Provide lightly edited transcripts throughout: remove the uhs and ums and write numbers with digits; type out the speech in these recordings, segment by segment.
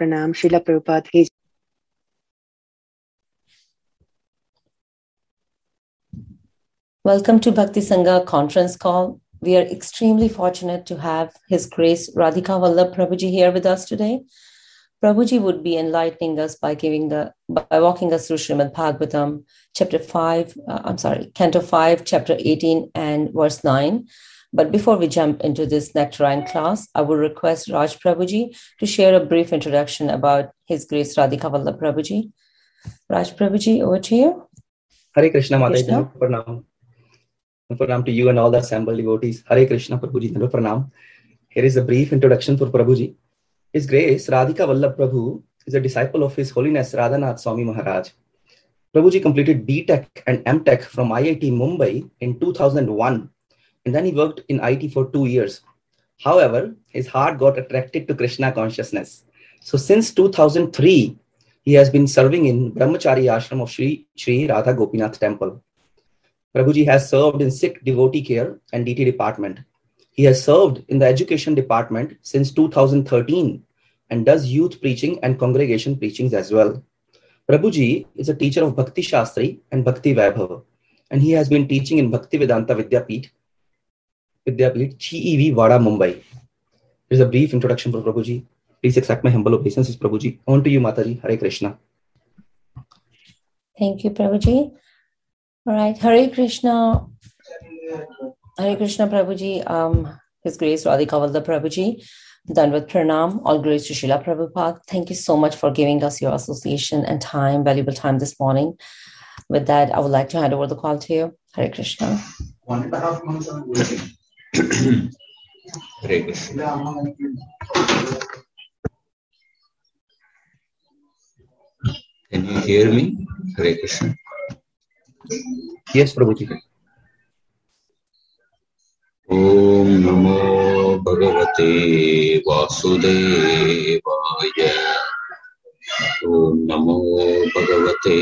Pranam, Srila Prabhupada. Hey. Welcome to Bhakti Sangha conference call. We are extremely fortunate to have His Grace Radhika Vallabh Prabhuji here with us today. Prabhuji would be enlightening us by walking us through Srimad Bhagavatam, Canto 5, Chapter 18 and verse 9. But before we jump into this nectarine class, I would request Raj Prabhuji to share a brief introduction about His Grace Radhika Vallabh Prabhuji. Raj Prabhuji, over to you. Hare Krishna, Mataji, Pranam. Pranam to you and all the assembled devotees. Hare Krishna, Prabhuji, Pranam. Here is a brief introduction for Prabhuji. His Grace Radhika Vallabh Prabhu is a disciple of His Holiness Radhanath Swami Maharaj. Prabhuji completed B.Tech and M.Tech from IIT Mumbai in 2001, and then he worked in IT for 2 years. However, his heart got attracted to Krishna consciousness. So since 2003, he has been serving in Brahmachari Ashram of Sri Radha Gopinath Temple. Prabhuji has served in Sikh devotee care and DT department. He has served in the education department since 2013 and does youth preaching and congregation preachings as well. Prabhuji is a teacher of Bhakti Shastri and Bhakti Vaibhav, and he has been teaching in Bhakti Vedanta Vidyapeeth, CEV Vada, Mumbai. There is a brief introduction for Prabhuji. Please accept my humble obeisances, Prabhuji. On to you, Mataji. Hare Krishna. Thank you, Prabhuji. All right, Hare Krishna. Hare Krishna, Prabhuji. His Grace Radhika Vallabh Prabhuji. Done with Pranam. All grace to Srila Prabhupada. Thank you so much for giving us your association and time, valuable time this morning. With that, I would like to hand over the call to you. Hare Krishna. 1.5 months on waiting. Hare Krishna. Can you hear me? Hare Krishna. Yes, Prabhuji. Om Namo Bhagavate Vasudevaya. Om Namo Bhagavate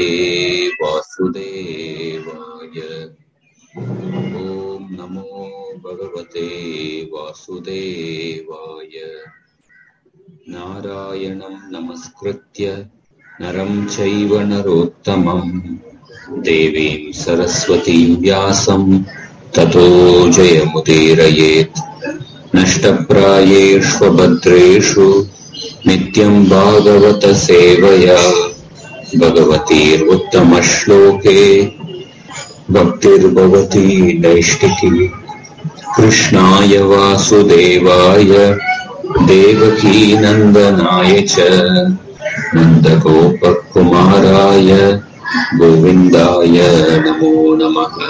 Vasudevaya. Om Namo Bhagavate Vasudevaya. Narayanam Namaskritya Naram Chaiva Narottamam Devim Saraswati Vyasam Tato Jayamudirayet Nashtaprayeshva Bhadreshu Nityam Bhagavata Sevaya Bhagavatir Uttamashloke Bhaktir Bhavati Naishtiki Krishnaya Vasudevaya Devaki Nandanaya Cha Nandagopa Kumaraya Govindaya Namo Namaha.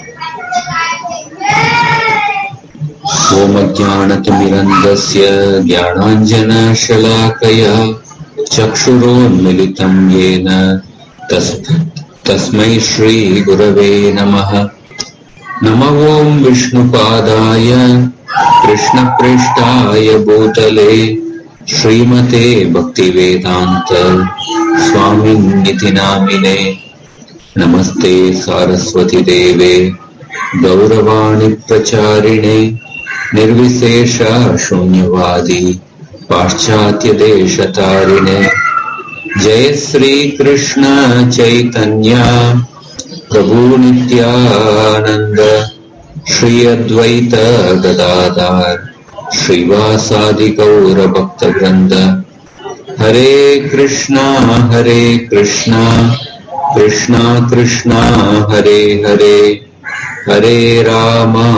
Om Jnanatimirandasya Jnananjana Shalakaya Chakshuronmilitam Yena Tasmai Shri Gurave Namaha. Namo Om Vishnupadaya Krishna Prishtaya Bhutale Srimate Bhaktivedanta Swaminiti Namine. Namaste Saraswati Deve Gauravani Pracharine Nirvisesha Shunyavadi Paschatya Deshatarine. Jai Sri Krishna Chaitanya Prabhu Nityananda Shri Advaita Gadadhar Srivasadi Gaura Bhakta Vrinda. Hare Krishna Krishna Krishna Hare Hare Hare Rama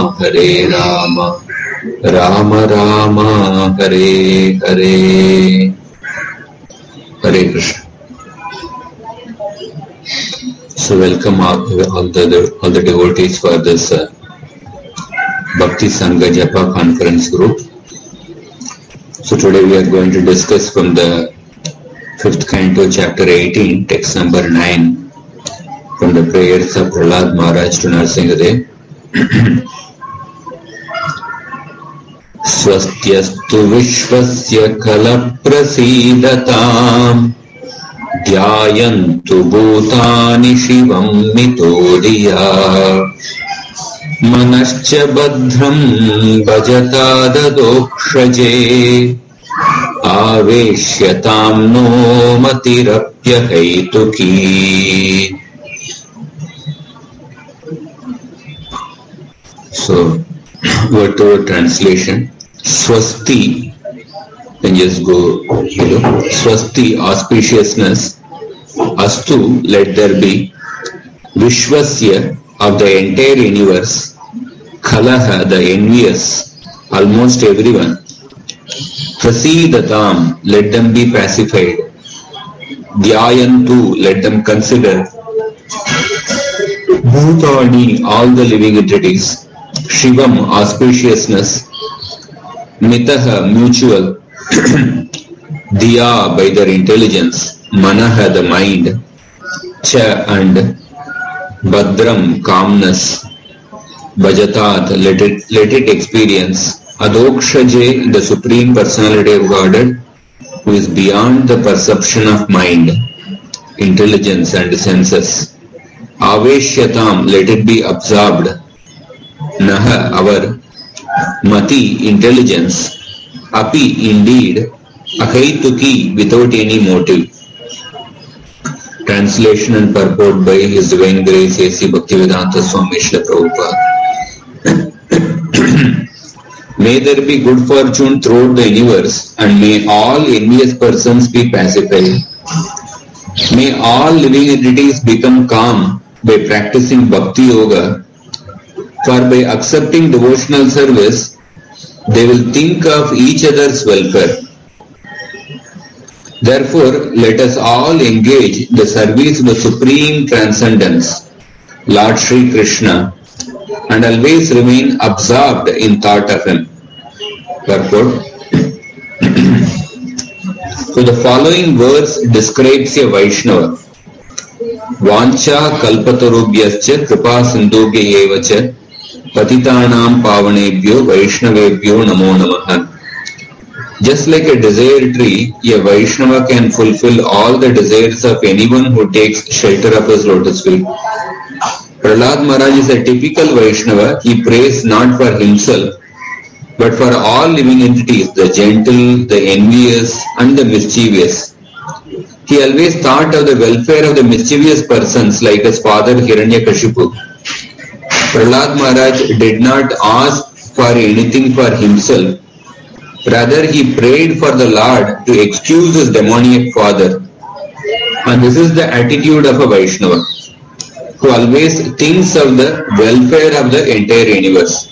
Rama Rama Hare Hare. Hare Krishna. So welcome all the devotees for this Bhakti Sangha Japa conference group. So today we are going to discuss from the 5th canto, chapter 18, text number 9, from the prayers of Prahlad Maharaj to Narsingadev. Swastyastu vishvasya kala prasidatam dhyayantu bhutani shivam mitodiya manascha badhram bhajata dadokshaje आवेश्यतां नो मतिरप्यहैतुकी. So, word to word translation. Swasti, then just go, Swasti, auspiciousness. Astu, let there be. Vishwasya, of the entire universe. Khalaha, the envious, almost everyone. Prasidatam, let them be pacified. Dhyayantu, let them consider. Bhutani, all the living entities. Shivam, auspiciousness. Mitaha, mutual. Diya, by their intelligence. Manaha, the mind. Cha, and Badram, calmness. Bhajatat, let it experience. Adokshaje, the Supreme Personality of Godhead, who is beyond the perception of mind, intelligence and senses. Aveshyatam, let it be absorbed. Naha, our Mati, intelligence. Api, indeed. Ahaituki, without any motive. Translation and purport by His Divine Grace A.C. Bhaktivedanta Swami Srila Prabhupada. May there be good fortune throughout the universe, and may all envious persons be pacified. May all living entities become calm by practicing Bhakti Yoga, for by accepting devotional service, they will think of each other's welfare. Therefore, let us all engage in the service of the Supreme Transcendence, Lord Sri Krishna, and always remain absorbed in thought of Him. Purport. So the following verse describes a Vaishnava. Vancha kalpatarubhyascha kripa sindhubhya evacha patitanam pavanebhyo vaishnavebhyo namo namaha. Just like a desire tree, a Vaishnava can fulfill all the desires of anyone who takes shelter of his lotus feet. Prahlad Maharaj is a typical Vaishnava. He prays not for himself, but for all living entities, the gentle, the envious, and the mischievous. He always thought of the welfare of the mischievous persons like his father Hiranyakashipu. Prahlad Maharaj did not ask for anything for himself. Rather, he prayed for the Lord to excuse his demoniac father. And this is the attitude of a Vaishnava, who always thinks of the welfare of the entire universe.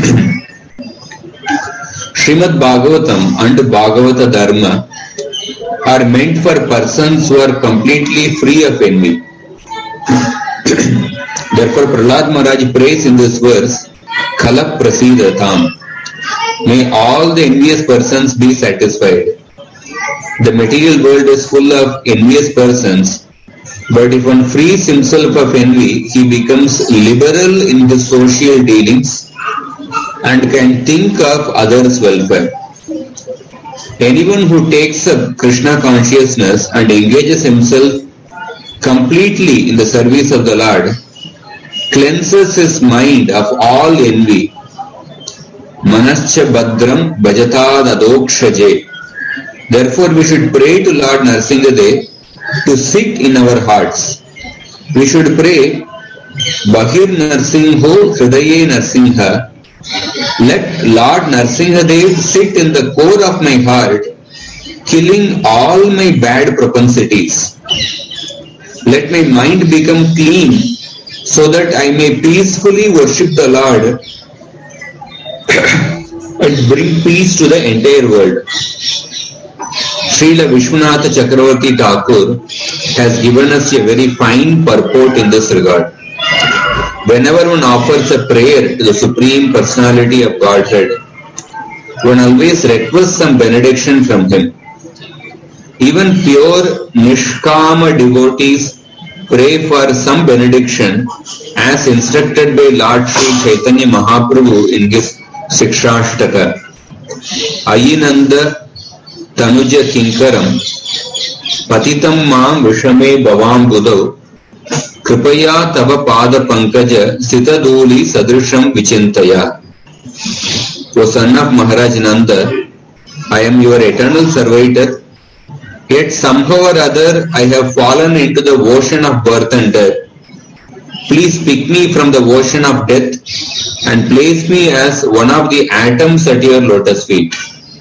Srimad Bhagavatam and Bhagavata Dharma are meant for persons who are completely free of envy. Therefore, Prahlad Maharaj prays in this verse, Khala Prasidatam. May all the envious persons be satisfied. The material world is full of envious persons, but if one frees himself of envy, he becomes liberal in the social dealings and can think of others' welfare. Anyone who takes up Krishna consciousness and engages himself completely in the service of the Lord cleanses his mind of all envy. Manascha Badram Bhajatad Adokshaje. Therefore, we should pray to Lord Narsingadev to sit in our hearts. We should pray, Bahir Narsingho Hridaye Narsingha. Let Lord Narsingadev sit in the core of my heart, killing all my bad propensities. Let my mind become clean, so that I may peacefully worship the Lord and bring peace to the entire world. Srila Vishwanatha Chakravarti Thakur has given us a very fine purport in this regard. Whenever one offers a prayer to the Supreme Personality of Godhead, one always requests some benediction from Him. Even pure Nishkama devotees pray for some benediction as instructed by Lord Sri Chaitanya Mahaprabhu in his Sikshashtaka. Ayinanda Tanuja Kinkaram Patitam Maam Vishame Bhavam Budau Kripaya Tava Pada Pankaja Sitaduli Sadrisham Vichintaya. O son of Maharaj Nanda, I am your eternal servitor, yet somehow or other I have fallen into the ocean of birth and death. Please pick me from the ocean of death and place me as one of the atoms at your lotus feet.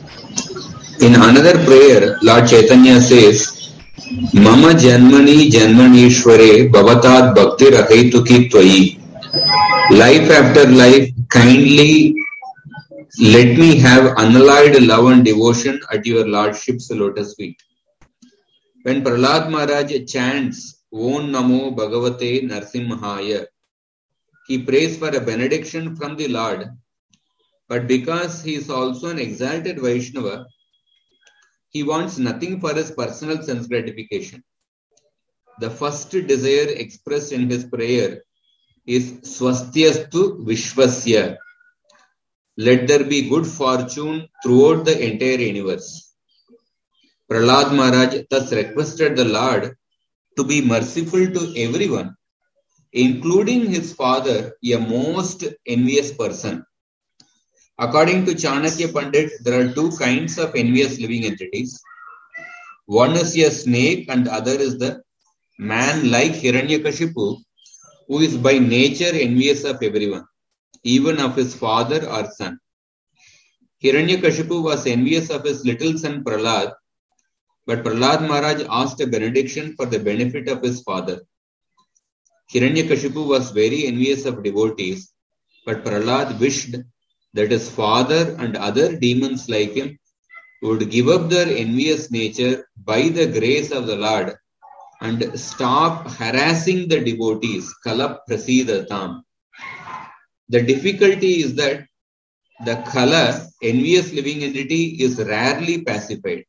In another prayer, Lord Chaitanya says, Mama Janmani Janmanishware Bhavatad Bhakti Rahaituki Tvayi. Life after life, kindly let me have unalloyed love and devotion at your Lordship's lotus feet. When Prahlad Maharaj chants Om Namo Bhagavate Narsimhaya, he prays for a benediction from the Lord, but because he is also an exalted Vaishnava, he wants nothing for his personal sense gratification. The first desire expressed in his prayer is Swastyastu Vishwasya. Let there be good fortune throughout the entire universe. Prahlad Maharaj thus requested the Lord to be merciful to everyone, including his father, a most envious person. According to Chanakya Pandit, there are two kinds of envious living entities. One is a snake and other is the man like Hiranyakashipu, who is by nature envious of everyone, even of his father or son. Hiranyakashipu was envious of his little son Prahlad, but Prahlad Maharaj asked a benediction for the benefit of his father. Hiranyakashipu was very envious of devotees, but Prahlad wished that his father and other demons like him would give up their envious nature by the grace of the Lord and stop harassing the devotees. Kala prasidatam. The difficulty is that the Kala, envious living entity, is rarely pacified.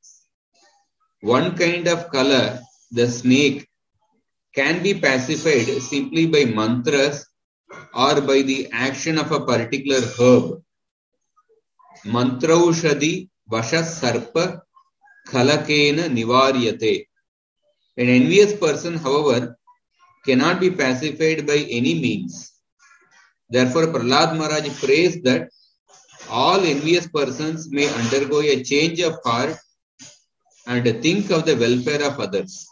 One kind of Kala, the snake, can be pacified simply by mantras or by the action of a particular herb. Mantraushadi vasha sarpa khalakena nivaryate. An envious person, however, cannot be pacified by any means. Therefore, Prahlad Maharaj prays that all envious persons may undergo a change of heart and think of the welfare of others.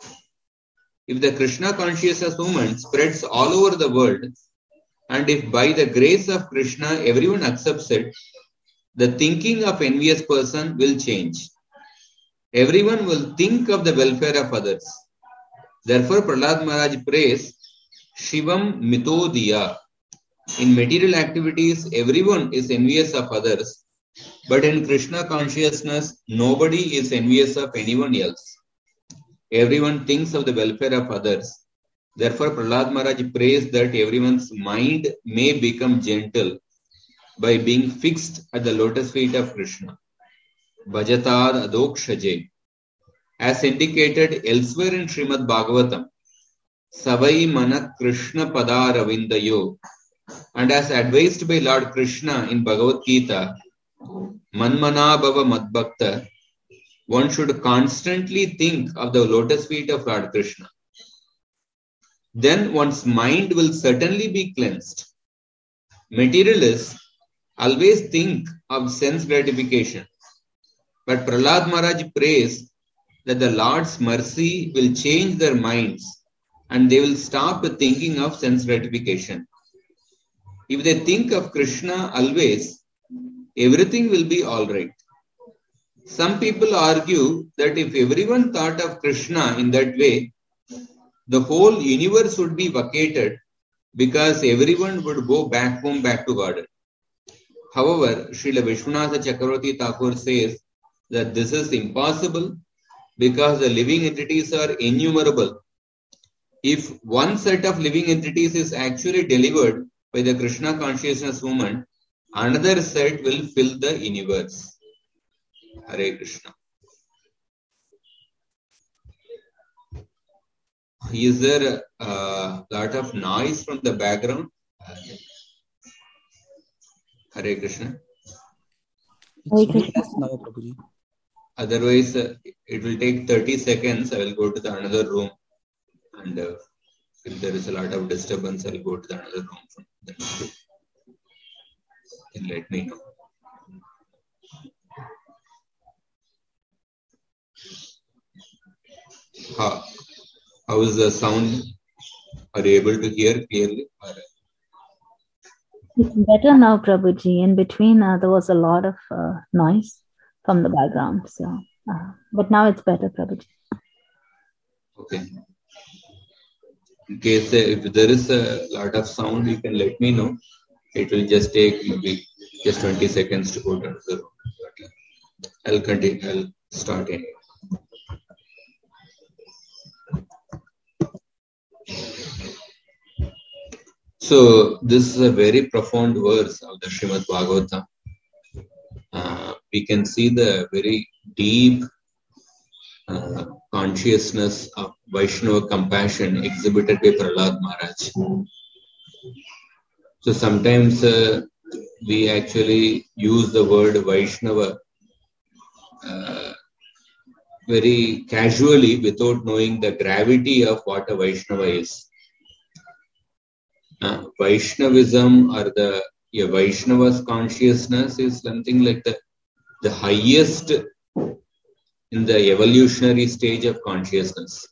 If the Krishna consciousness movement spreads all over the world, and if by the grace of Krishna everyone accepts it, the thinking of envious person will change. Everyone will think of the welfare of others. Therefore, Prahlad Maharaj prays, Shivam Mitodiya. In material activities, everyone is envious of others, but in Krishna consciousness, nobody is envious of anyone else. Everyone thinks of the welfare of others. Therefore, Prahlad Maharaj prays that everyone's mind may become gentle by being fixed at the lotus feet of Krishna. Bhajatad adokshaje. As indicated elsewhere in Srimad Bhagavatam, Savai mana Krishna pada ravindayo, and as advised by Lord Krishna in Bhagavad Gita, Manmana bhava madbhakta, one should constantly think of the lotus feet of Lord Krishna. Then one's mind will certainly be cleansed. Materialists always think of sense gratification, but Prahlad Maharaj prays that the Lord's mercy will change their minds and they will stop thinking of sense gratification. If they think of Krishna always, everything will be all right. Some people argue that if everyone thought of Krishna in that way, the whole universe would be vacated because everyone would go back home, back to garden. However, Srila Vishwanatha Chakravarti Thakur says that this is impossible because the living entities are innumerable. If one set of living entities is actually delivered by the Krishna consciousness movement, another set will fill the universe. Hare Krishna. Is there a lot of noise from the background? Hare Krishna. Hare Krishna. Otherwise, it will take 30 seconds. I will go to the another room, and if there is a lot of disturbance, I will go to the another room. Then let me know. how is the sound? Are you able to hear clearly? It's better now, Prabhuji. In between, there was a lot of noise from the background. So, but now it's better, Prabhuji. Okay. In case if there is a lot of sound, you can let me know. It will just take maybe just 20 seconds to go to the room. I'll continue. I'll start anyway. So this is a very profound verse of the Srimad Bhagavatam. We can see the very deep consciousness of Vaishnava compassion exhibited by Prahlad Maharaj. So sometimes we actually use the word Vaishnava very casually without knowing the gravity of what a Vaishnava is. Vaishnavism or the Vaishnava's consciousness is something like the highest in the evolutionary stage of consciousness.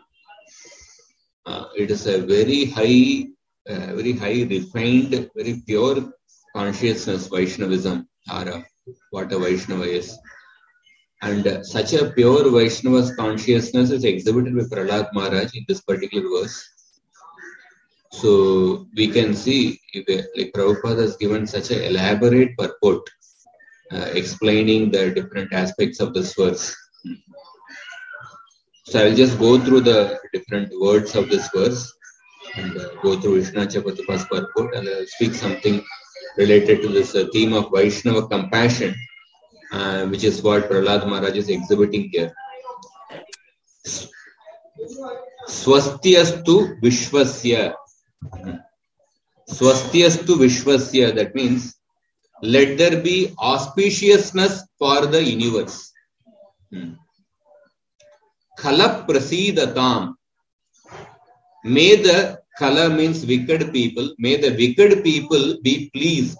It is a very high refined, very pure consciousness, Vaishnavism, or what a Vaishnava is. And such a pure Vaishnava's consciousness is exhibited by Prahlad Maharaj in this particular verse. So we can see, like Prabhupada has given such an elaborate purport explaining the different aspects of this verse. So I will just go through the different words of this verse and go through Vishnu Chapatupa's purport, and I will speak something related to this theme of Vaishnava compassion, which is what Prahlad Maharaj is exhibiting here. Swastyastu Vishwasya. Swastyastu Vishwasya, that means let there be auspiciousness for the universe. Khala Prasidatam. May the Khala means wicked people. May the wicked people be pleased.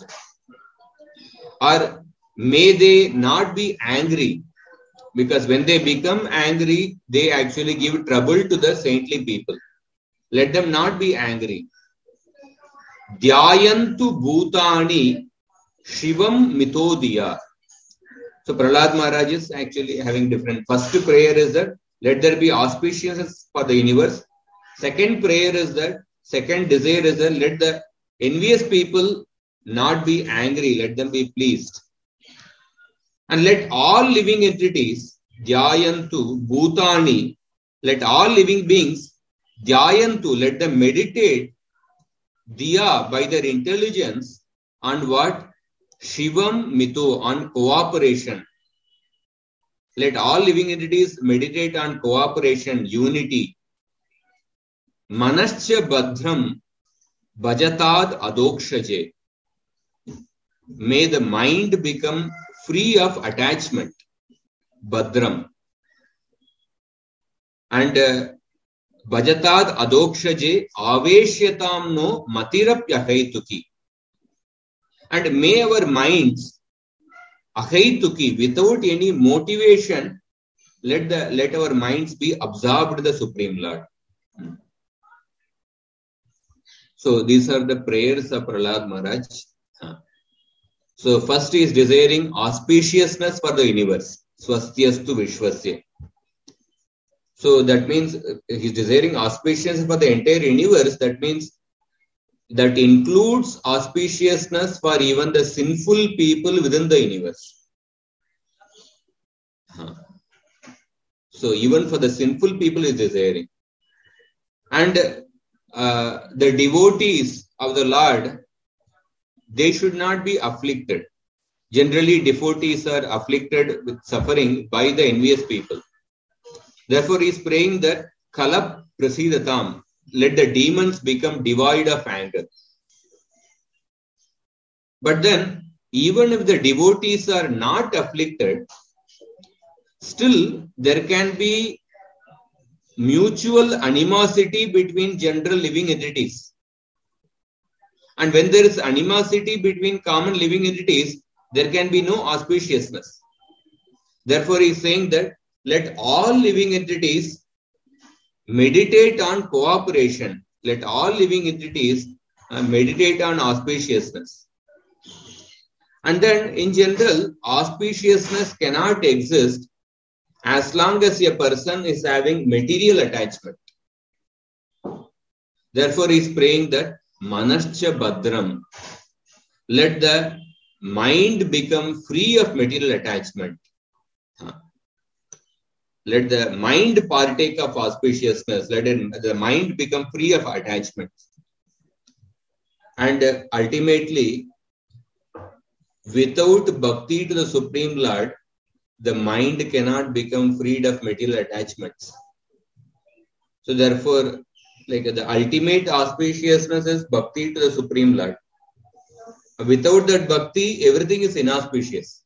Or may they not be angry. Because when they become angry, they actually give trouble to the saintly people. Let them not be angry. Dhyayantu Bhutani Shivam Mitodiya. So Prahlad Maharaj is actually having different. First prayer is that let there be auspiciousness for the universe. Second prayer is that, second desire is that let the envious people not be angry, let them be pleased. And let all living entities, Dhyayantu Bhutani, let all living beings, Dhyayantu, let them meditate Diya by their intelligence on what? Shivam Mito, on cooperation. Let all living entities meditate on cooperation, unity. Manascha Badhram Bhajatad Adokshaje. May the mind become free of attachment. Badram. And Bhajatad Adokshaje Aveshyatam no Matirapya Haituki. And may our minds Ahaituki, without any motivation, let our minds be absorbed the Supreme Lord. So these are the prayers of Prahlad Maharaj. So first he is desiring auspiciousness for the universe. Swastyastu Vishwasya. So that means he is desiring auspiciousness for the entire universe. That means that includes auspiciousness for even the sinful people within the universe. So even for the sinful people he is desiring. And the devotees of the Lord, they should not be afflicted. Generally, devotees are afflicted with suffering by the envious people. Therefore, he is praying that Khala Prasidatam, let the demons become devoid of anger. But then, even if the devotees are not afflicted, still there can be mutual animosity between general living entities. And when there is animosity between common living entities, there can be no auspiciousness. Therefore, he is saying that let all living entities meditate on cooperation. Let all living entities meditate on auspiciousness. And then in general, auspiciousness cannot exist as long as a person is having material attachment. Therefore, he is praying that Manascha Badram. Let the mind become free of material attachment. Let the mind partake of auspiciousness. Let the mind become free of attachment. And ultimately, without bhakti to the Supreme Lord, the mind cannot become freed of material attachments. So therefore, like the ultimate auspiciousness is bhakti to the Supreme Lord. Without that bhakti, everything is inauspicious.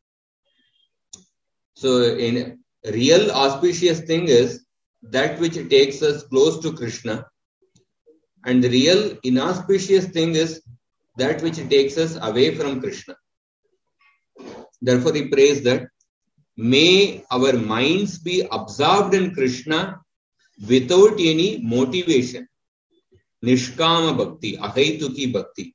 So in real auspicious thing is that which takes us close to Krishna. And the real inauspicious thing is that which takes us away from Krishna. Therefore, he prays that may our minds be absorbed in Krishna without any motivation. Nishkama bhakti, ahaituki bhakti.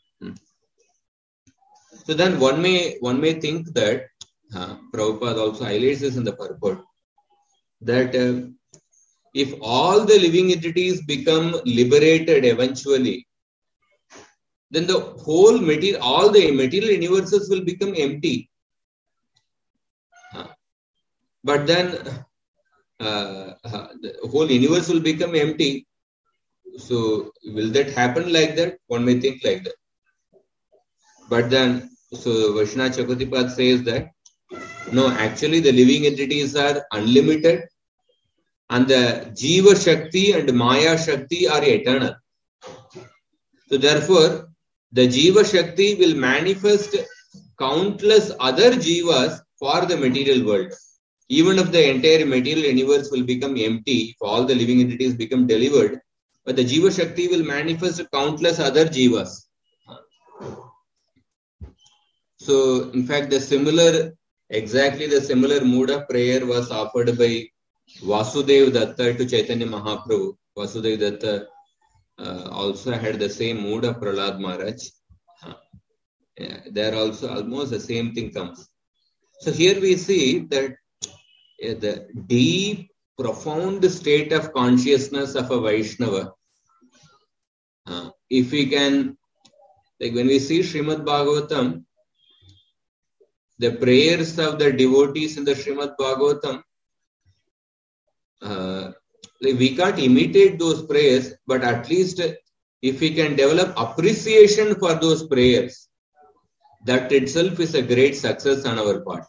So then one may think that Prabhupada also highlights this in the purport, that if all the living entities become liberated eventually, then the whole material, all the material universes will become empty. But then the whole universe will become empty. So will that happen like that? One may think like that. But then, so Vaishnava Chakravartipad says that, no, actually the living entities are unlimited and the Jiva Shakti and Maya Shakti are eternal. So therefore, the Jiva Shakti will manifest countless other Jivas for the material world. Even if the entire material universe will become empty, if all the living entities become delivered, but the Jiva Shakti will manifest countless other Jivas. So, in fact, exactly the similar mood of prayer was offered by Vasudeva Datta to Chaitanya Mahaprabhu. Vasudeva Datta also had the same mood of Prahlad Maharaj. There also almost the same thing comes. So here we see that the deep, profound state of consciousness of a Vaishnava, if we can, like when we see Srimad Bhagavatam, the prayers of the devotees in the Srimad Bhagavatam, we can't imitate those prayers, but at least if we can develop appreciation for those prayers, that itself is a great success on our part.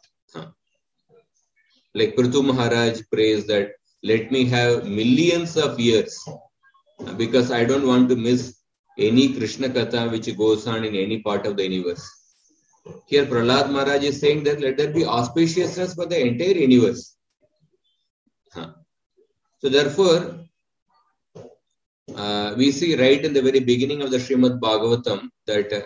Like Prithu Maharaj prays that, let me have millions of years, because I don't want to miss any Krishna Katha which goes on in any part of the universe. Here Prahlad Maharaj is saying that let there be auspiciousness for the entire universe. So therefore, we see right in the very beginning of the Srimad Bhagavatam that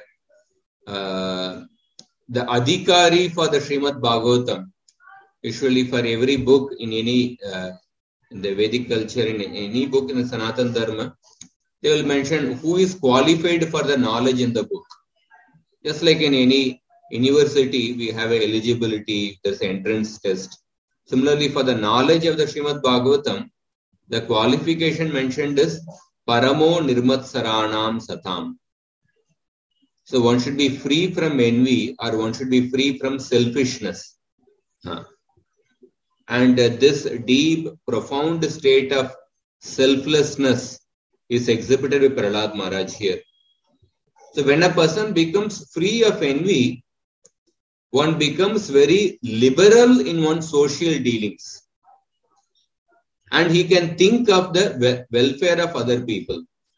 the adhikari for the Srimad Bhagavatam, usually for every book in any in the Vedic culture, in any book in the Sanatana Dharma, they will mention who is qualified for the knowledge in the book. Just like in any university, we have an eligibility, there's an entrance test. Similarly, for the knowledge of the Srimad Bhagavatam, the qualification mentioned is Paramo Nirmatsaranam Satam. So one should be free from envy or one should be free from selfishness. And this deep, profound state of selflessness is exhibited by Prahlad Maharaj here. So when a person becomes free of envy, one becomes very liberal in one's social dealings. And he can think of the welfare of other people.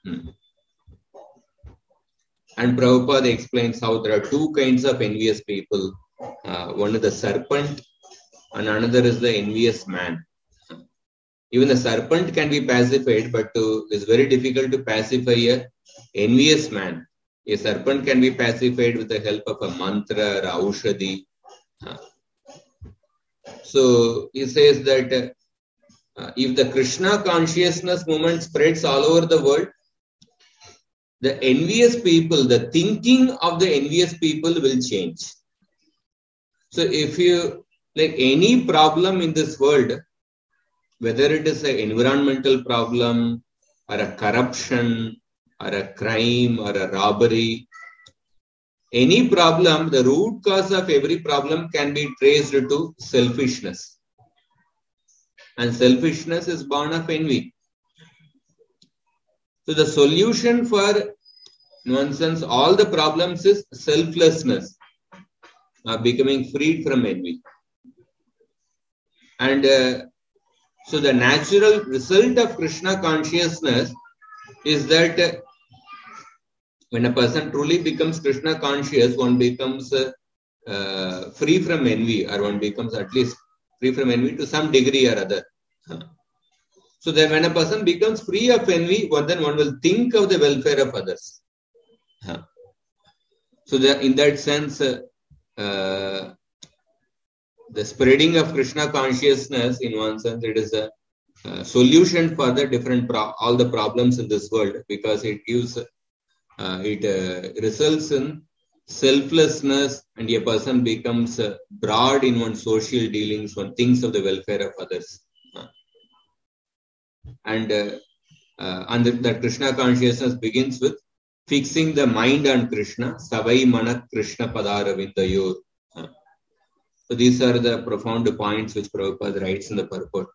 And Prabhupada explains how there are two kinds of envious people. One is the serpent and another is the envious man. Even the serpent can be pacified, but it's very difficult to pacify an envious man. A serpent can be pacified with the help of a mantra or aushadhi. So he says that if the Krishna consciousness movement spreads all over the world, the envious people, the thinking of the envious people will change. So if you, like any problem in this world, whether it is an environmental problem or a corruption or a crime or a robbery, any problem, the root cause of every problem can be traced to selfishness. And selfishness is born of envy. So the solution for, in one sense, all the problems is selflessness, becoming freed from envy. And so the natural result of Krishna consciousness is that when a person truly becomes Krishna conscious, one becomes free from envy, or one becomes at least free from envy to some degree or other. So that when a person becomes free of envy, then one will think of the welfare of others. So that in that sense, the spreading of Krishna consciousness, in one sense, it is a solution for the different all the problems in this world, because it gives it results in selflessness, and a person becomes broad in one's social dealings, one thinks of the welfare of others. And that Krishna consciousness begins with fixing the mind on Krishna, Savai Manat Krishna Padaravindayor. So these are the profound points which Prabhupada writes in the purport.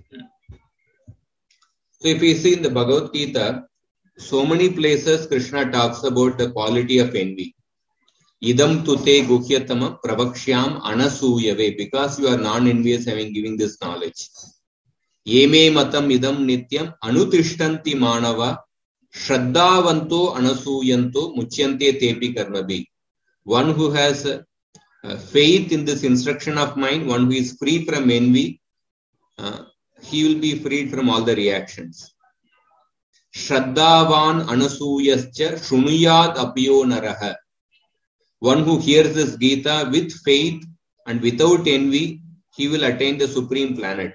So if we see in the Bhagavad Gita, so many places Krishna talks about the quality of envy. Idam tute guhyatama pravakshyam anasuyave, because you are non-envious, having given this knowledge. Yeme matam idam nityam anutishtanti manava shraddhavanto anasuyanto muchyante tepi karmabi. One who has faith in this instruction of mine, one who is free from envy, he will be freed from all the reactions. Shraddhavan anasuyascha shunuyat apyo naraha. One who hears this Gita with faith and without envy, he will attain the supreme planet.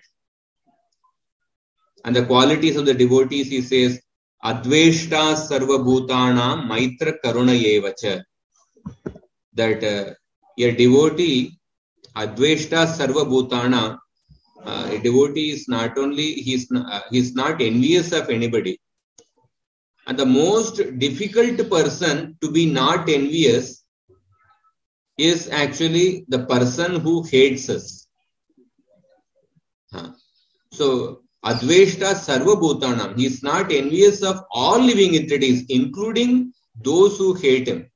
And the qualities of the devotees, he says, Adveshta sarva bhutanam maitra karuna yevacha. That a devotee, Adveshta sarva bhutana, a devotee is not only, he's not envious of anybody. And the most difficult person to be not envious is actually the person who hates us. So, Adveshta sarva bhutanam, he is not envious of all living entities, including those who hate him.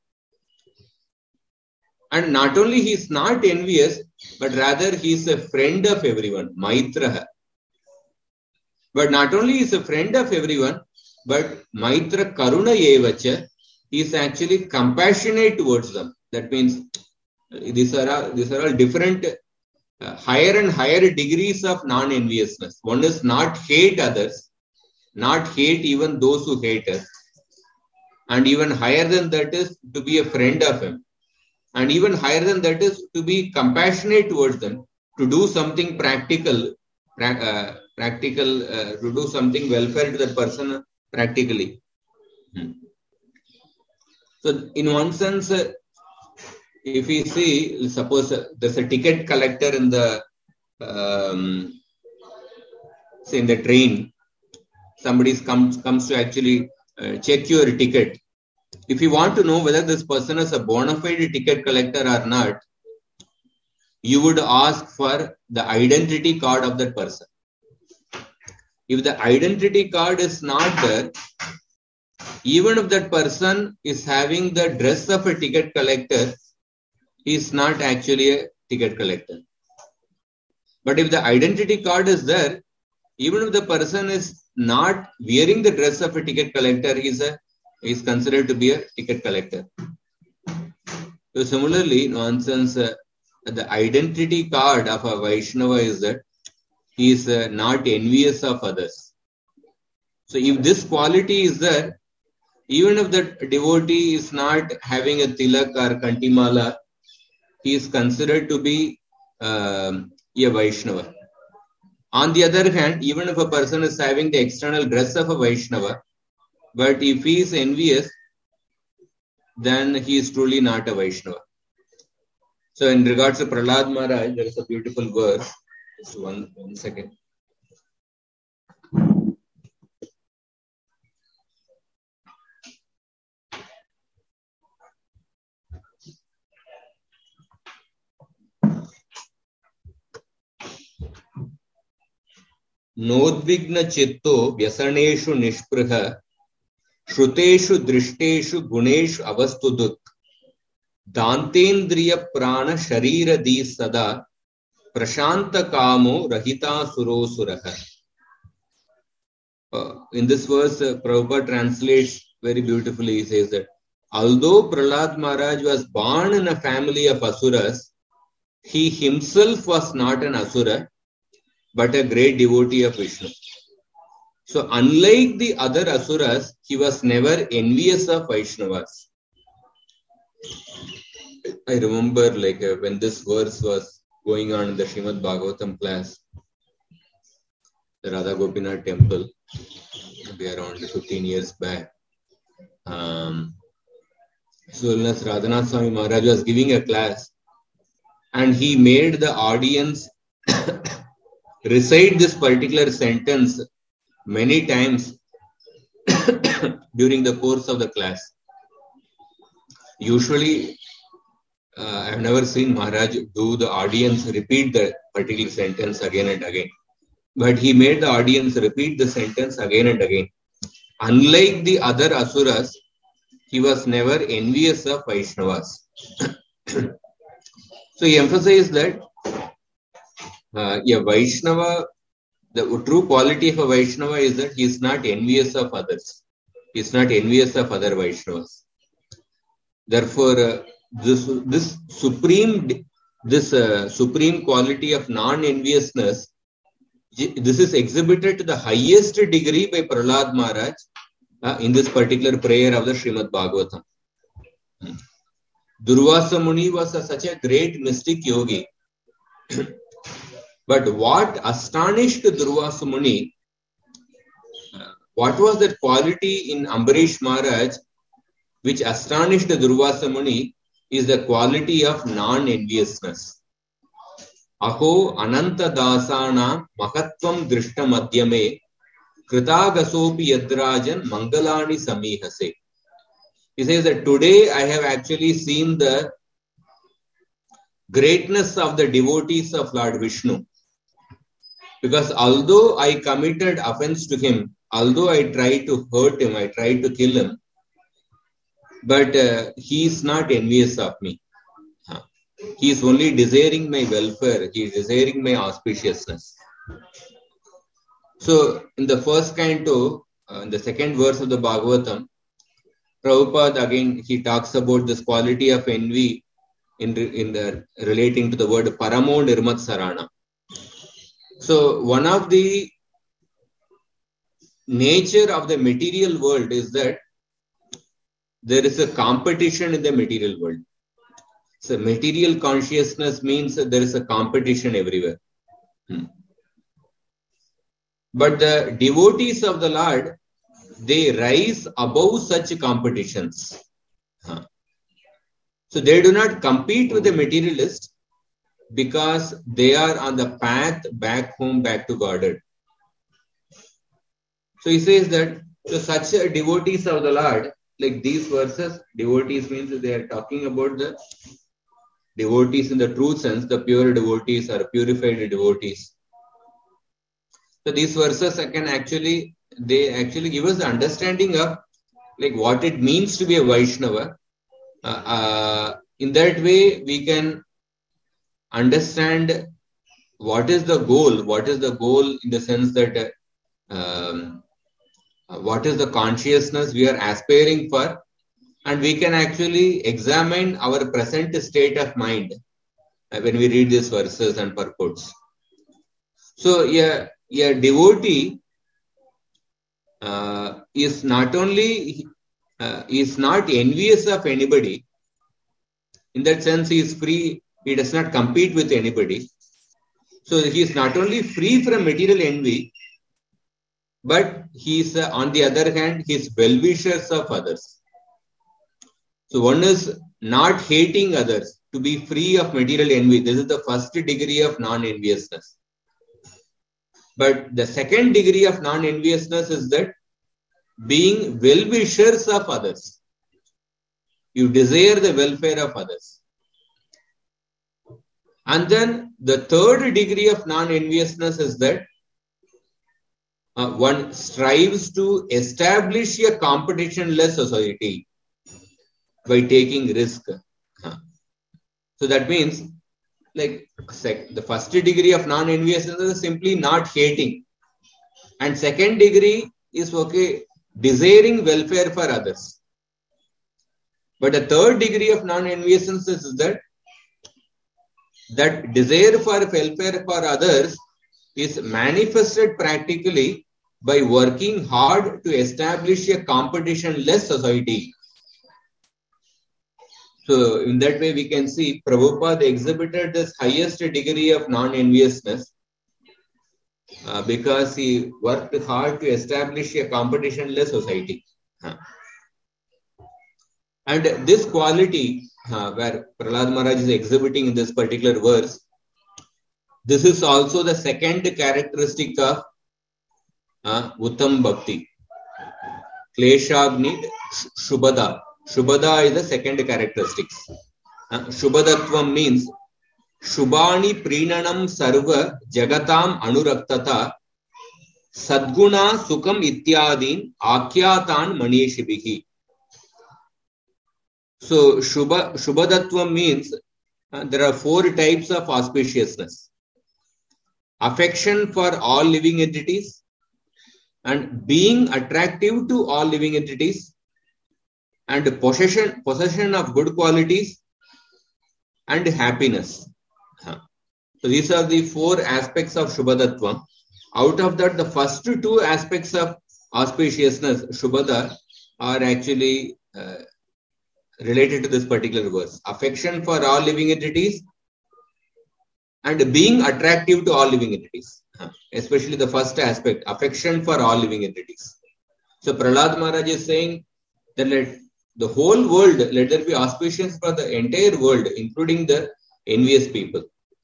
And not only he is not envious, but rather he is a friend of everyone, Maitraha. But not only he is a friend of everyone, but Maitra Karuna Yevacha, he is actually compassionate towards them. That means these are all different higher and higher degrees of non-enviousness. One is not hate others, not hate even those who hate us. And even higher than that is to be a friend of him. And even higher than that is to be compassionate towards them, to do something practical, to do something welfare to that person practically. So in one sense, if we see, suppose there's a ticket collector in the, say in the train, somebody comes to actually check your ticket. If you want to know whether this person is a bona fide ticket collector or not, you would ask for the identity card of that person. If the identity card is not there, even if that person is having the dress of a ticket collector, he is not actually a ticket collector. But if the identity card is there, even if the person is not wearing the dress of a ticket collector, he is considered to be a ticket collector. So similarly, in one sense, the identity card of a Vaishnava is that he is not envious of others. So if this quality is there, even if the devotee is not having a tilak or kantimala, he is considered to be a Vaishnava. On the other hand, even if a person is having the external dress of a Vaishnava, but if he is envious, then he is truly not a Vaishnava. So in regards to Prahlad Maharaj, there is a beautiful verse. Just one second. Nodvigna chitto vyasaneshu nishpriha shruteshu drishteshu guneshu avastudut dantendriya prana sharira di sada prashanta kamo rahita surosuraha. In this verse, Prabhupada translates very beautifully. He says that although Prahlad Maharaj was born in a family of asuras, he himself was not an asura, but a great devotee of Vishnu. So unlike the other asuras, he was never envious of Vaishnavas. I remember when this verse was going on in the Srimad Bhagavatam class, the Radha Gopinath temple, maybe around 15 years back. So Radhanath Swami Maharaj was giving a class and he made the audience recite this particular sentence many times during the course of the class. Usually, I have never seen Maharaj do the audience repeat the particular sentence again and again. But he made the audience repeat the sentence again and again. Unlike the other asuras, he was never envious of Vaishnavas. So he emphasized that a Vaishnava, the true quality of a Vaishnava is that he is not envious of others. He is not envious of other Vaishnavas. Therefore, this supreme quality of non-enviousness, this is exhibited to the highest degree by Prahlad Maharaj in this particular prayer of the Srimad Bhagavatam. Durvasa Muni was such a great mystic yogi. But what astonished Durvasa Muni, what was that quality in Ambarish Maharaj which astonished Durvasa Muni is the quality of non-enviousness. Aho ananta dasana mahatvam drishta madhyame kritagasopi yadrajan mangalani samihase. He says that today I have actually seen the greatness of the devotees of Lord Vishnu. Because although I committed offense to him, although I tried to hurt him, I tried to kill him, but he is not envious of me. He is only desiring my welfare. He is desiring my auspiciousness. So, in the first canto, in the second verse of the Bhagavatam, Prabhupada again, he talks about this quality of envy in relating to the word Paramo Nirmat Sarana. So, one of the nature of the material world is that there is a competition in the material world. So, material consciousness means that there is a competition everywhere. But the devotees of the Lord, they rise above such competitions. So, they do not compete with the materialist because they are on the path back home, back to Godhead. So, he says that such devotees of the Lord, like these verses, devotees means that they are talking about the devotees in the true sense, the pure devotees or purified devotees. So these verses they actually give us the understanding of like what it means to be a Vaishnava. In that way, we can understand what is the goal. What is the goal in the sense that what is the consciousness we are aspiring for, and we can actually examine our present state of mind when we read these verses and purports. So, a devotee is not envious of anybody. In that sense, he is free. He does not compete with anybody. So he is not only free from material envy, but he is, on the other hand, he is well-wishers of others. So one is not hating others, to be free of material envy. This is the first degree of non-enviousness. But the second degree of non-enviousness is that being well-wishers of others. You desire the welfare of others. And then the third degree of non-enviousness is that one strives to establish a competition-less society by taking risk. So that means, like, the first degree of non-enviousness is simply not hating. And second degree is, okay, desiring welfare for others. But the third degree of non-enviousness is that desire for welfare for others is manifested practically by working hard to establish a competition-less society. So in that way, we can see Prabhupada exhibited this highest degree of non-enviousness because he worked hard to establish a competition-less society. And this quality where Prahlad Maharaj is exhibiting in this particular verse, this is also the second characteristic of Uttam Bhakti. Kleshabni Shubhada. Shubhada is the second characteristic. Shubhadatvam means Shubhani Prinanam Sarva Jagatam Anuraktata Sadguna Sukham Ityadin Akhyatan Manishibihi. So Shubhadatvam means there are four types of auspiciousness. Affection for all living entities, and being attractive to all living entities, and possession of good qualities, and happiness. So these are the four aspects of Shubhadatvam. Out of that, the first two aspects of auspiciousness, Shubhada, are actually related to this particular verse. Affection for all living entities and being attractive to all living entities. Especially the first aspect, affection for all living entities. So Prahlad Maharaj is saying that let the whole world, let there be auspicious for the entire world, including the envious people.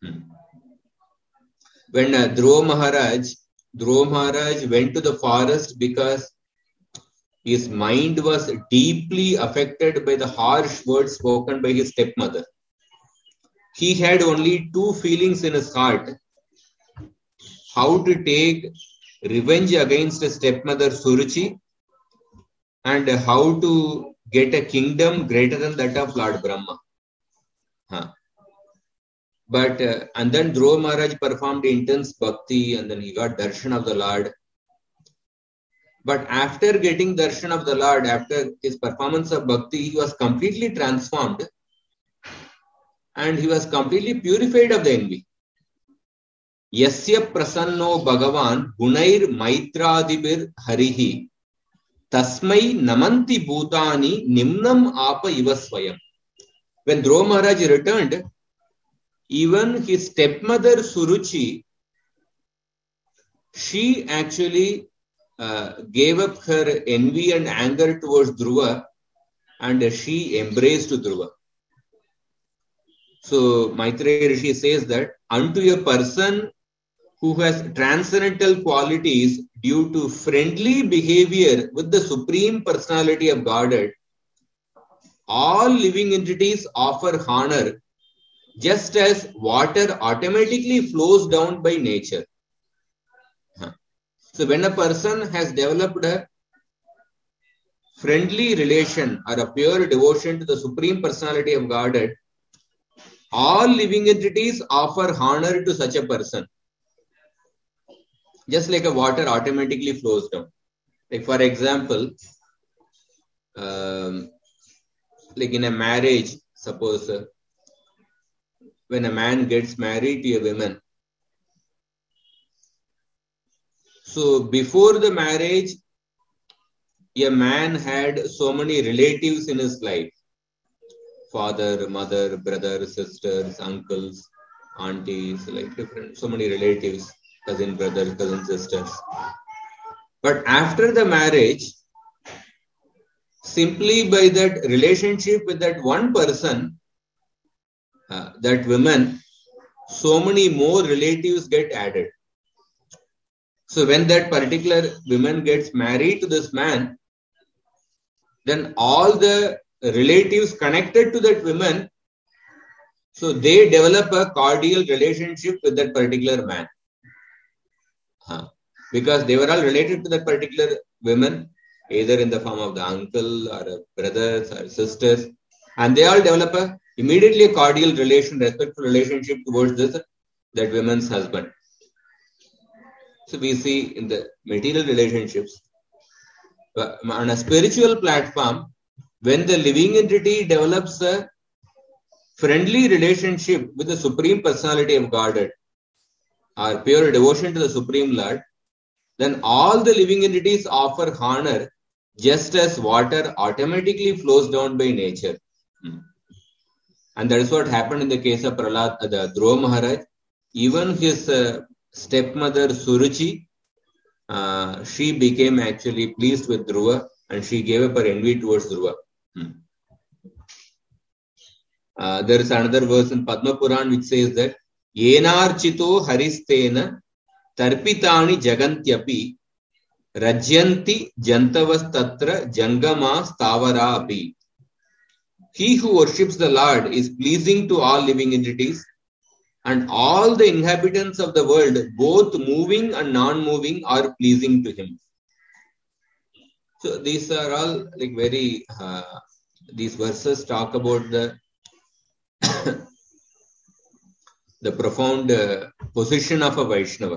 When Dhruva Maharaj went to the forest because his mind was deeply affected by the harsh words spoken by his stepmother. He had only two feelings in his heart: how to take revenge against his stepmother Suruchi, and how to get a kingdom greater than that of Lord Brahma. But and then Dhruva Maharaj performed intense bhakti, and then he got darshan of the Lord. But after getting darshan of the Lord, after his performance of bhakti, he was completely transformed and he was completely purified of the envy. Yasya prasanno Bhagavan gunair maitradibir harihi tasmai namanti bhutani nimnam apa ivasvayam. When Dhruva Maharaj returned, even his stepmother Suruchi, she actually gave up her envy and anger towards Dhruva, and she embraced Dhruva. So Maitreya Rishi says that unto a person who has transcendental qualities due to friendly behavior with the Supreme Personality of Godhead, all living entities offer honor, just as water automatically flows down by nature. So when a person has developed a friendly relation or a pure devotion to the Supreme Personality of Godhead, all living entities offer honor to such a person. Just like a water automatically flows down. Like for example, like in a marriage, suppose when a man gets married to a woman. So before the marriage, a man had so many relatives in his life. Father, mother, brother, sisters, uncles. aunties, like different, so many relatives, cousin brothers, cousin sisters. But after the marriage, simply by that relationship with that one person, that woman, so many more relatives get added. So when that particular woman gets married to this man, then all the relatives connected to that woman, so they develop a cordial relationship with that particular man. Because they were all related to that particular woman, either in the form of the uncle or brothers or sisters, and they all develop immediately a cordial relation, respectful relationship towards that woman's husband. So we see in the material relationships. But on a spiritual platform, when the living entity develops a friendly relationship with the Supreme Personality of Godhead, or pure devotion to the Supreme Lord, then all the living entities offer honor just as water automatically flows down by nature. And that is what happened in the case of Prahlad, the Dhruva Maharaj. Even his stepmother Suruchi, she became actually pleased with Dhruva and she gave up her envy towards Dhruva. There is another verse in Padma Puran which says that Yenarchito haristena tarpitani jagantyapi rajyanti jantavas tatra jangama stavara api. He who worships the Lord is pleasing to all living entities, and all the inhabitants of the world, both moving and non-moving, are pleasing to him. So these are all like very, these verses talk about the the profound position of a Vaishnava.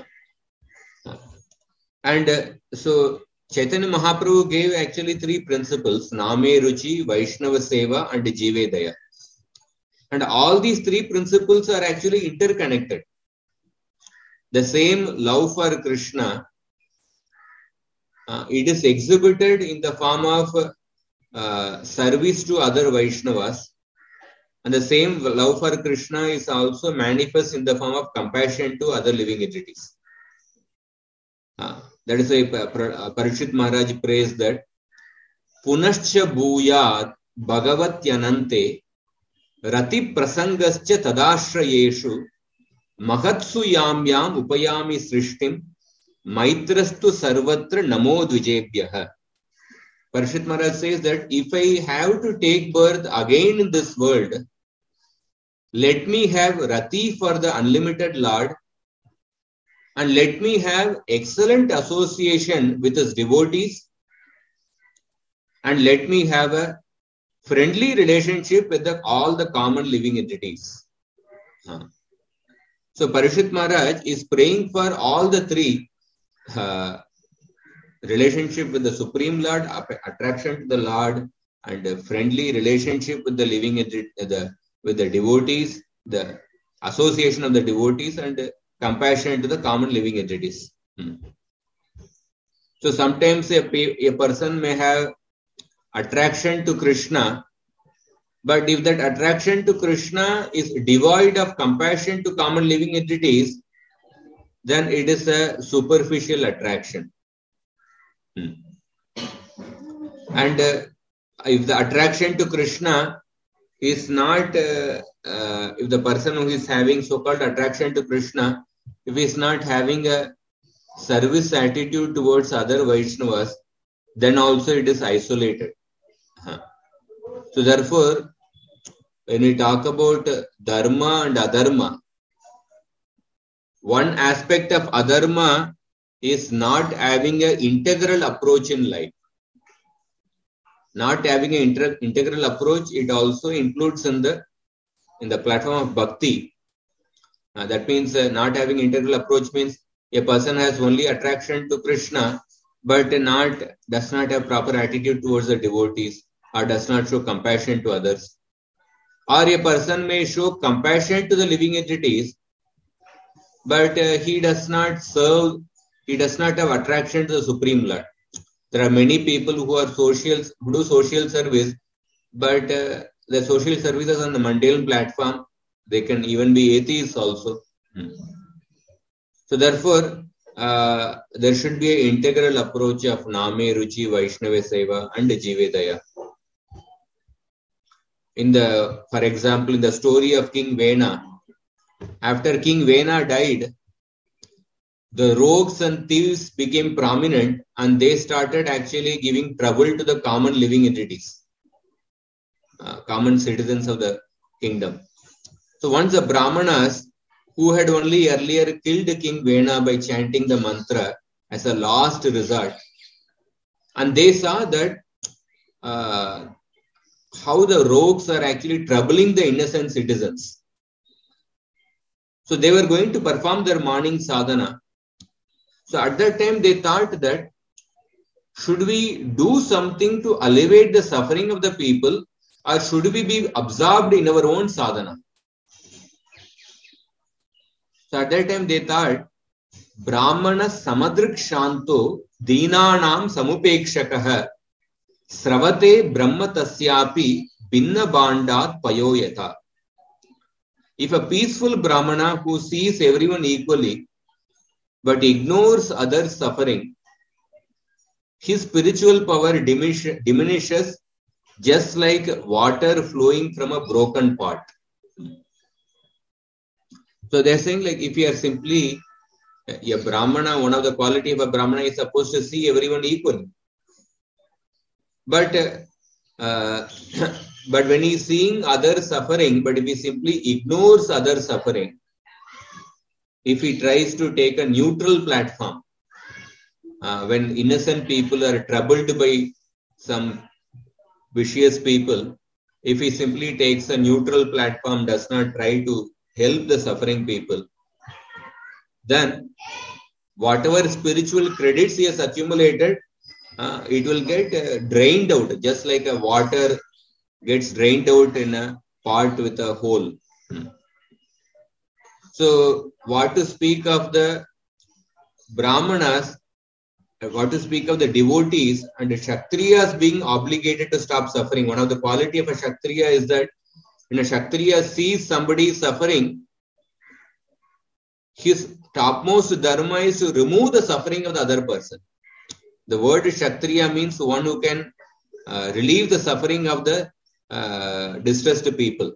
And so Chaitanya Mahaprabhu gave actually 3 principles: Name Ruchi, Vaishnava Seva and Jive Daya. And all these 3 principles are actually interconnected. The same love for Krishna, it is exhibited in the form of service to other Vaishnavas. And the same love for Krishna is also manifest in the form of compassion to other living entities. That is why Parikshit Maharaj prays that Punascha Bhuyat Bhagavatyanante Rati Prasangascha Tadashrayeshu Mahatsu Yamyam Upayami Srishtim Maitrastu Sarvatra Namo Dvijebhyaha. Parikshit Maharaj says that if I have to take birth again in this world, let me have Rati for the unlimited Lord, and let me have excellent association with his devotees, and let me have a friendly relationship with all the common living entities. So Parikshit Maharaj is praying for all the 3, relationship with the Supreme Lord, attraction to the Lord, and a friendly relationship with the living with the devotees, the association of the devotees, and compassion to the common living entities. So sometimes a person may have attraction to Krishna, but if that attraction to Krishna is devoid of compassion to common living entities, then it is a superficial attraction. And if the attraction to Krishna is not, if the person who is having so-called attraction to Krishna, if he is not having a service attitude towards other Vaishnavas, then also it is isolated. So therefore, when we talk about dharma and adharma, one aspect of adharma is not having an integral approach in life. Not having an integral approach, it also includes in the platform of bhakti. That means not having integral approach means a person has only attraction to Krishna, but does not have proper attitude towards the devotees, or does not show compassion to others. Or a person may show compassion to the living entities, but he does not serve, he does not have attraction to the Supreme Lord. There are many people who do social service, but the social services on the mundane platform, They can even be atheists also. So therefore, there should be an integral approach of Name, Ruchi, Vaishnava Seva and Jivedaya. For example, in the story of King Vena, after King Vena died, the rogues and thieves became prominent and they started actually giving trouble to the common living entities, common citizens of the kingdom. So once the Brahmanas, who had only earlier killed King Vena by chanting the mantra as a last resort, and they saw that how the rogues are actually troubling the innocent citizens. So they were going to perform their morning sadhana. So at that time they thought that should we do something to alleviate the suffering of the people, or should we be absorbed in our own sadhana? So at that time they thought, Brahmana samadrik shanto deenanam samupekshakah sravate brahma tasyapi binna bandat payoyata. If a peaceful Brahmana who sees everyone equally but ignores others' suffering, his spiritual power diminishes just like water flowing from a broken pot. So they are saying, like, if you are simply a Brahmana, one of the quality of a Brahmana is supposed to see everyone equally. But when he is seeing others suffering, but if he simply ignores others suffering, if he tries to take a neutral platform, when innocent people are troubled by some vicious people, if he simply takes a neutral platform, does not try to help the suffering people, then whatever spiritual credits he has accumulated, it will get drained out, just like a water gets drained out in a pot with a hole. So what to speak of the Brahmanas, what to speak of the devotees and the Kshatriyas being obligated to stop suffering. One of the quality of a Kshatriya is that when a Kshatriya sees somebody suffering, his topmost dharma is to remove the suffering of the other person. The word Kshatriya means one who can relieve the suffering of the distressed people.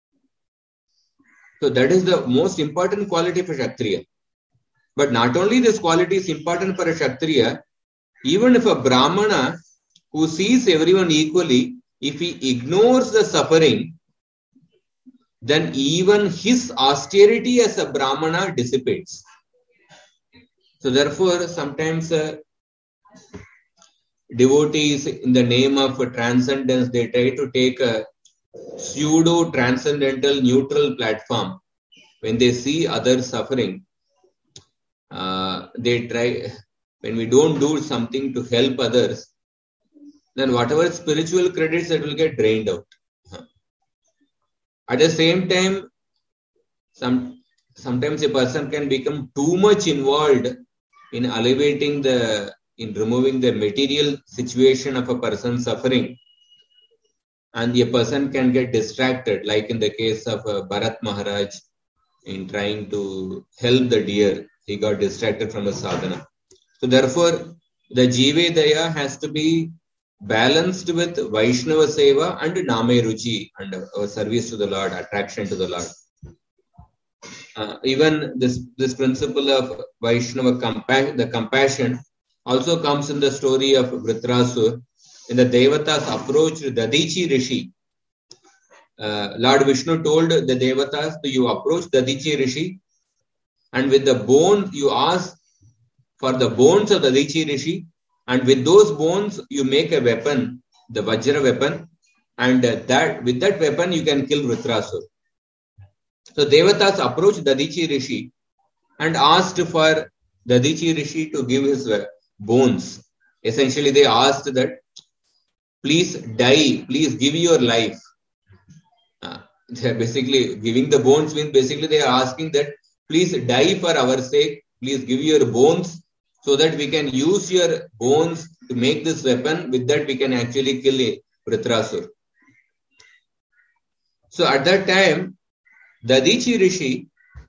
So that is the most important quality for Kshatriya. But not only this quality is important for a Kshatriya, even if a Brahmana who sees everyone equally, if he ignores the suffering, then even his austerity as a Brahmana dissipates. So therefore, sometimes devotees, in the name of transcendence, they try to take a pseudo-transcendental neutral platform. When they see others suffering, they try, when we don't do something to help others, then whatever spiritual credits, that will get drained out. At the same time, sometimes a person can become too much involved in alleviating in removing the material situation of a person suffering, and a person can get distracted, like in the case of Bharat Maharaj, in trying to help the deer, he got distracted from the sadhana. So therefore, the Jivedaya has to be balanced with Vaishnava Seva and Name Ruchi, and our service to the Lord, attraction to the Lord. Even this principle of Vaishnava the compassion also comes in the story of Vritrasur. In the Devatas approached Dadichi Rishi, Lord Vishnu told the Devatas, you approach Dadichi Rishi, and with the bone you ask for the bones of Dadichi Rishi, and with those bones you make a weapon, the Vajra weapon, and with that weapon you can kill Vritrasur. So Devatas approached Dadichi Rishi and asked for Dadichi Rishi to give his bones. Essentially they asked that, please die, please give your life. They are basically giving the bones means basically they are asking that please die for our sake, please give your bones so that we can use your bones to make this weapon. With that we can actually kill Vritrasur. So at that time, Dadichi Rishi,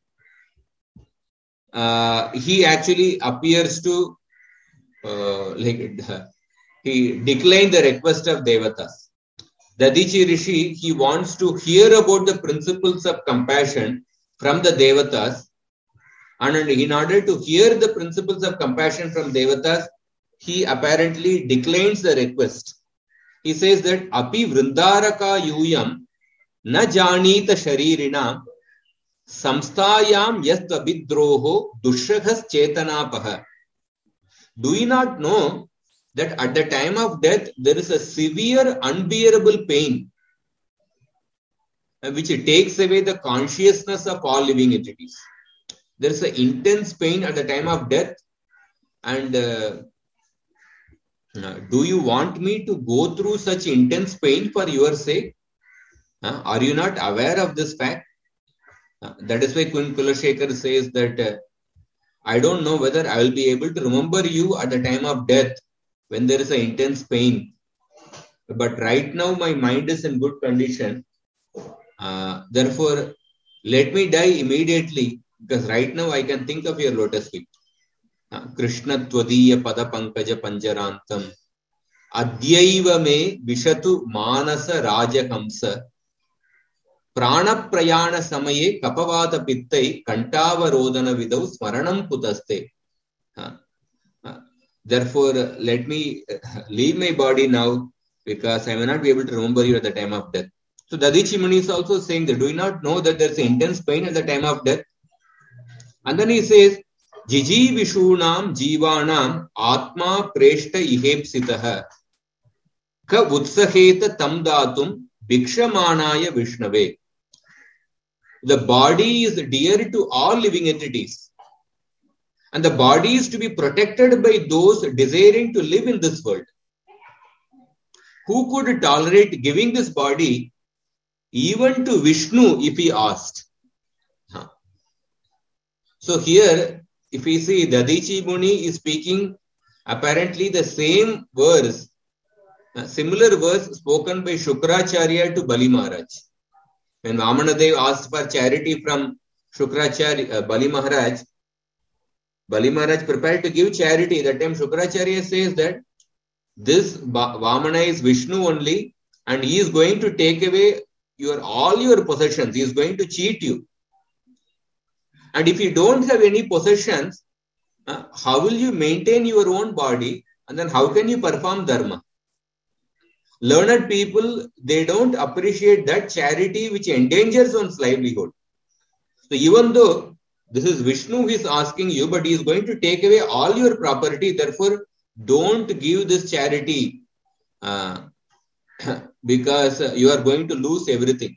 he actually appears to he declined the request of Devatas. Dadichi Rishi, he wants to hear about the principles of compassion from the Devatas, and in order to hear the principles of compassion from Devatas, he apparently declines the request. He says that Api Vrindaraka Yuyam Na Janita Sharirina Samstayam Yasta Vidroho Dushaghas Chetanapaha. Do you not know that at the time of death there is a severe unbearable pain which takes away the consciousness of all living entities? There is an intense pain at the time of death, and do you want me to go through such intense pain for your sake? Are you not aware of this fact? That is why Queen Kulashekar says that I don't know whether I will be able to remember you at the time of death when there is an intense pain. But right now my mind is in good condition. Therefore, let me die immediately, because right now I can think of your lotus feet. Krishna Tvadiya Pada Pankaja Panjarantam Adyaiva me Vishatu Manasa Raja Kamsa Prana Prayana Samaye Kapavata Pittai Kantava Rodana Vidau Smaranam Putaste. Therefore, let me leave my body now, because I may not be able to remember you at the time of death. So Dadichi Muni is also saying that, do you not know that there is intense pain at the time of death? And then he says, Jiji Vishunam Jivanam Atma Preshta Ihepsitaha Ka Utsaheta Tamdatum Bhikshamanaya Vishnave. The body is dear to all living entities, and the body is to be protected by those desiring to live in this world. Who could tolerate giving this body even to Vishnu if he asked? So here, if we see, Dadichi Muni is speaking apparently the same verse, similar verse spoken by Shukracharya to Bali Maharaj. When Vamanadev asked for charity from Shukracharya, Bali Maharaj prepared to give charity. That time Shukracharya says that this Vamana is Vishnu only, and he is going to take away all your possessions. He is going to cheat you. And if you don't have any possessions, how will you maintain your own body? And then how can you perform dharma? Learned people, they don't appreciate that charity which endangers one's livelihood. So even though this is Vishnu who is asking you, but he is going to take away all your property, therefore don't give this charity because you are going to lose everything.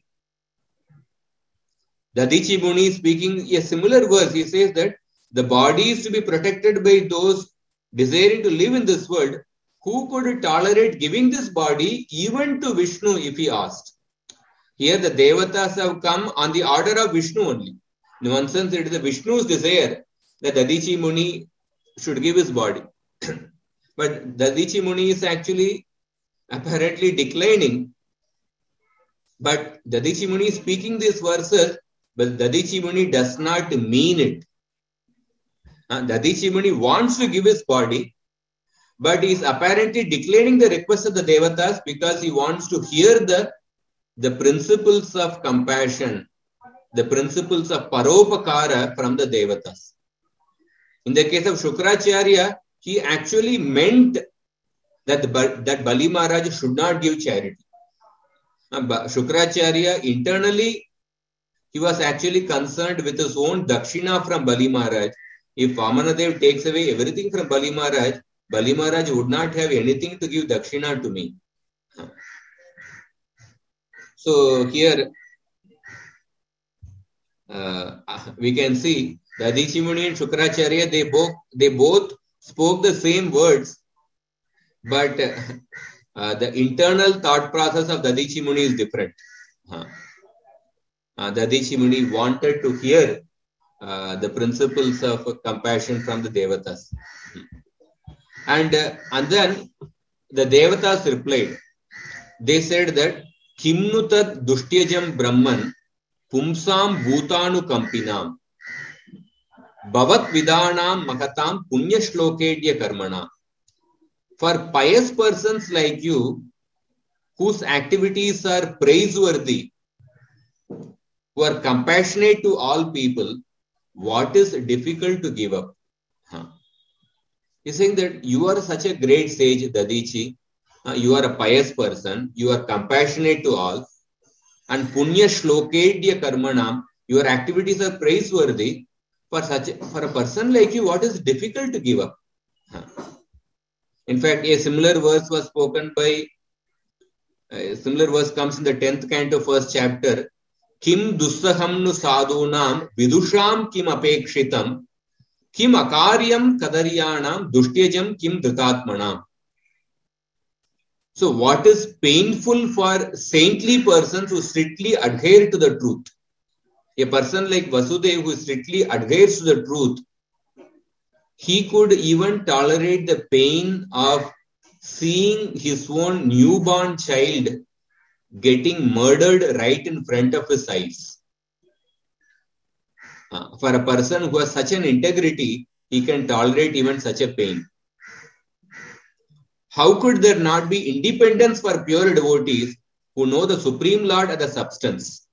Dadichi Muni is speaking a similar verse. He says that the body is to be protected by those desiring to live in this world. Who could tolerate giving this body even to Vishnu if he asked? Here the Devatas have come on the order of Vishnu only. In one sense, it is the Vishnu's desire that Dadichi Muni should give his body. But Dadichi Muni is actually apparently declining. But Dadichi Muni is speaking these verses, but Dadichi Muni does not mean it. Dadichi Muni wants to give his body, but he is apparently declining the request of the Devatas because he wants to hear the principles of compassion, the principles of paropakara from the Devatas. In the case of Shukracharya, he actually meant that Bali Maharaj should not give charity. Shukracharya internally, he was actually concerned with his own dakshina from Bali Maharaj. If Vamanadev takes away everything from Bali Maharaj would not have anything to give dakshina to me. So here we can see Dadichi Muni and Shukracharya, they both spoke the same words, but the internal thought process of Dadichi Muni is different. Dadichi Muni wanted to hear the principles of compassion from the Devatas. And then the Devatas replied. They said that Kimnutat Dushyajam Brahman pumsam bhutanu kampinam bhavat vidanam makatam punya shlokedya karmana. For pious persons like you, whose activities are praiseworthy, who are compassionate to all people, what is difficult to give up? He's saying that you are such a great sage, Dadichi. You are a pious person. You are compassionate to all. And punya shlokedya karmanam, your activities are praiseworthy. For a person like you, what is difficult to give up? In fact, a similar verse was spoken by, a similar verse comes in the 10th canto, 1st chapter. Kim dussaham nu sadhunam vidusham kim apekshitam kim akaryam kadaryanam dushyajam kim dhritatmanam. So what is painful for saintly persons who strictly adhere to the truth? A person like Vasudeva who strictly adheres to the truth, he could even tolerate the pain of seeing his own newborn child getting murdered right in front of his eyes. For a person who has such an integrity, he can tolerate even such a pain. How could there not be independence for pure devotees who know the Supreme Lord as the substance?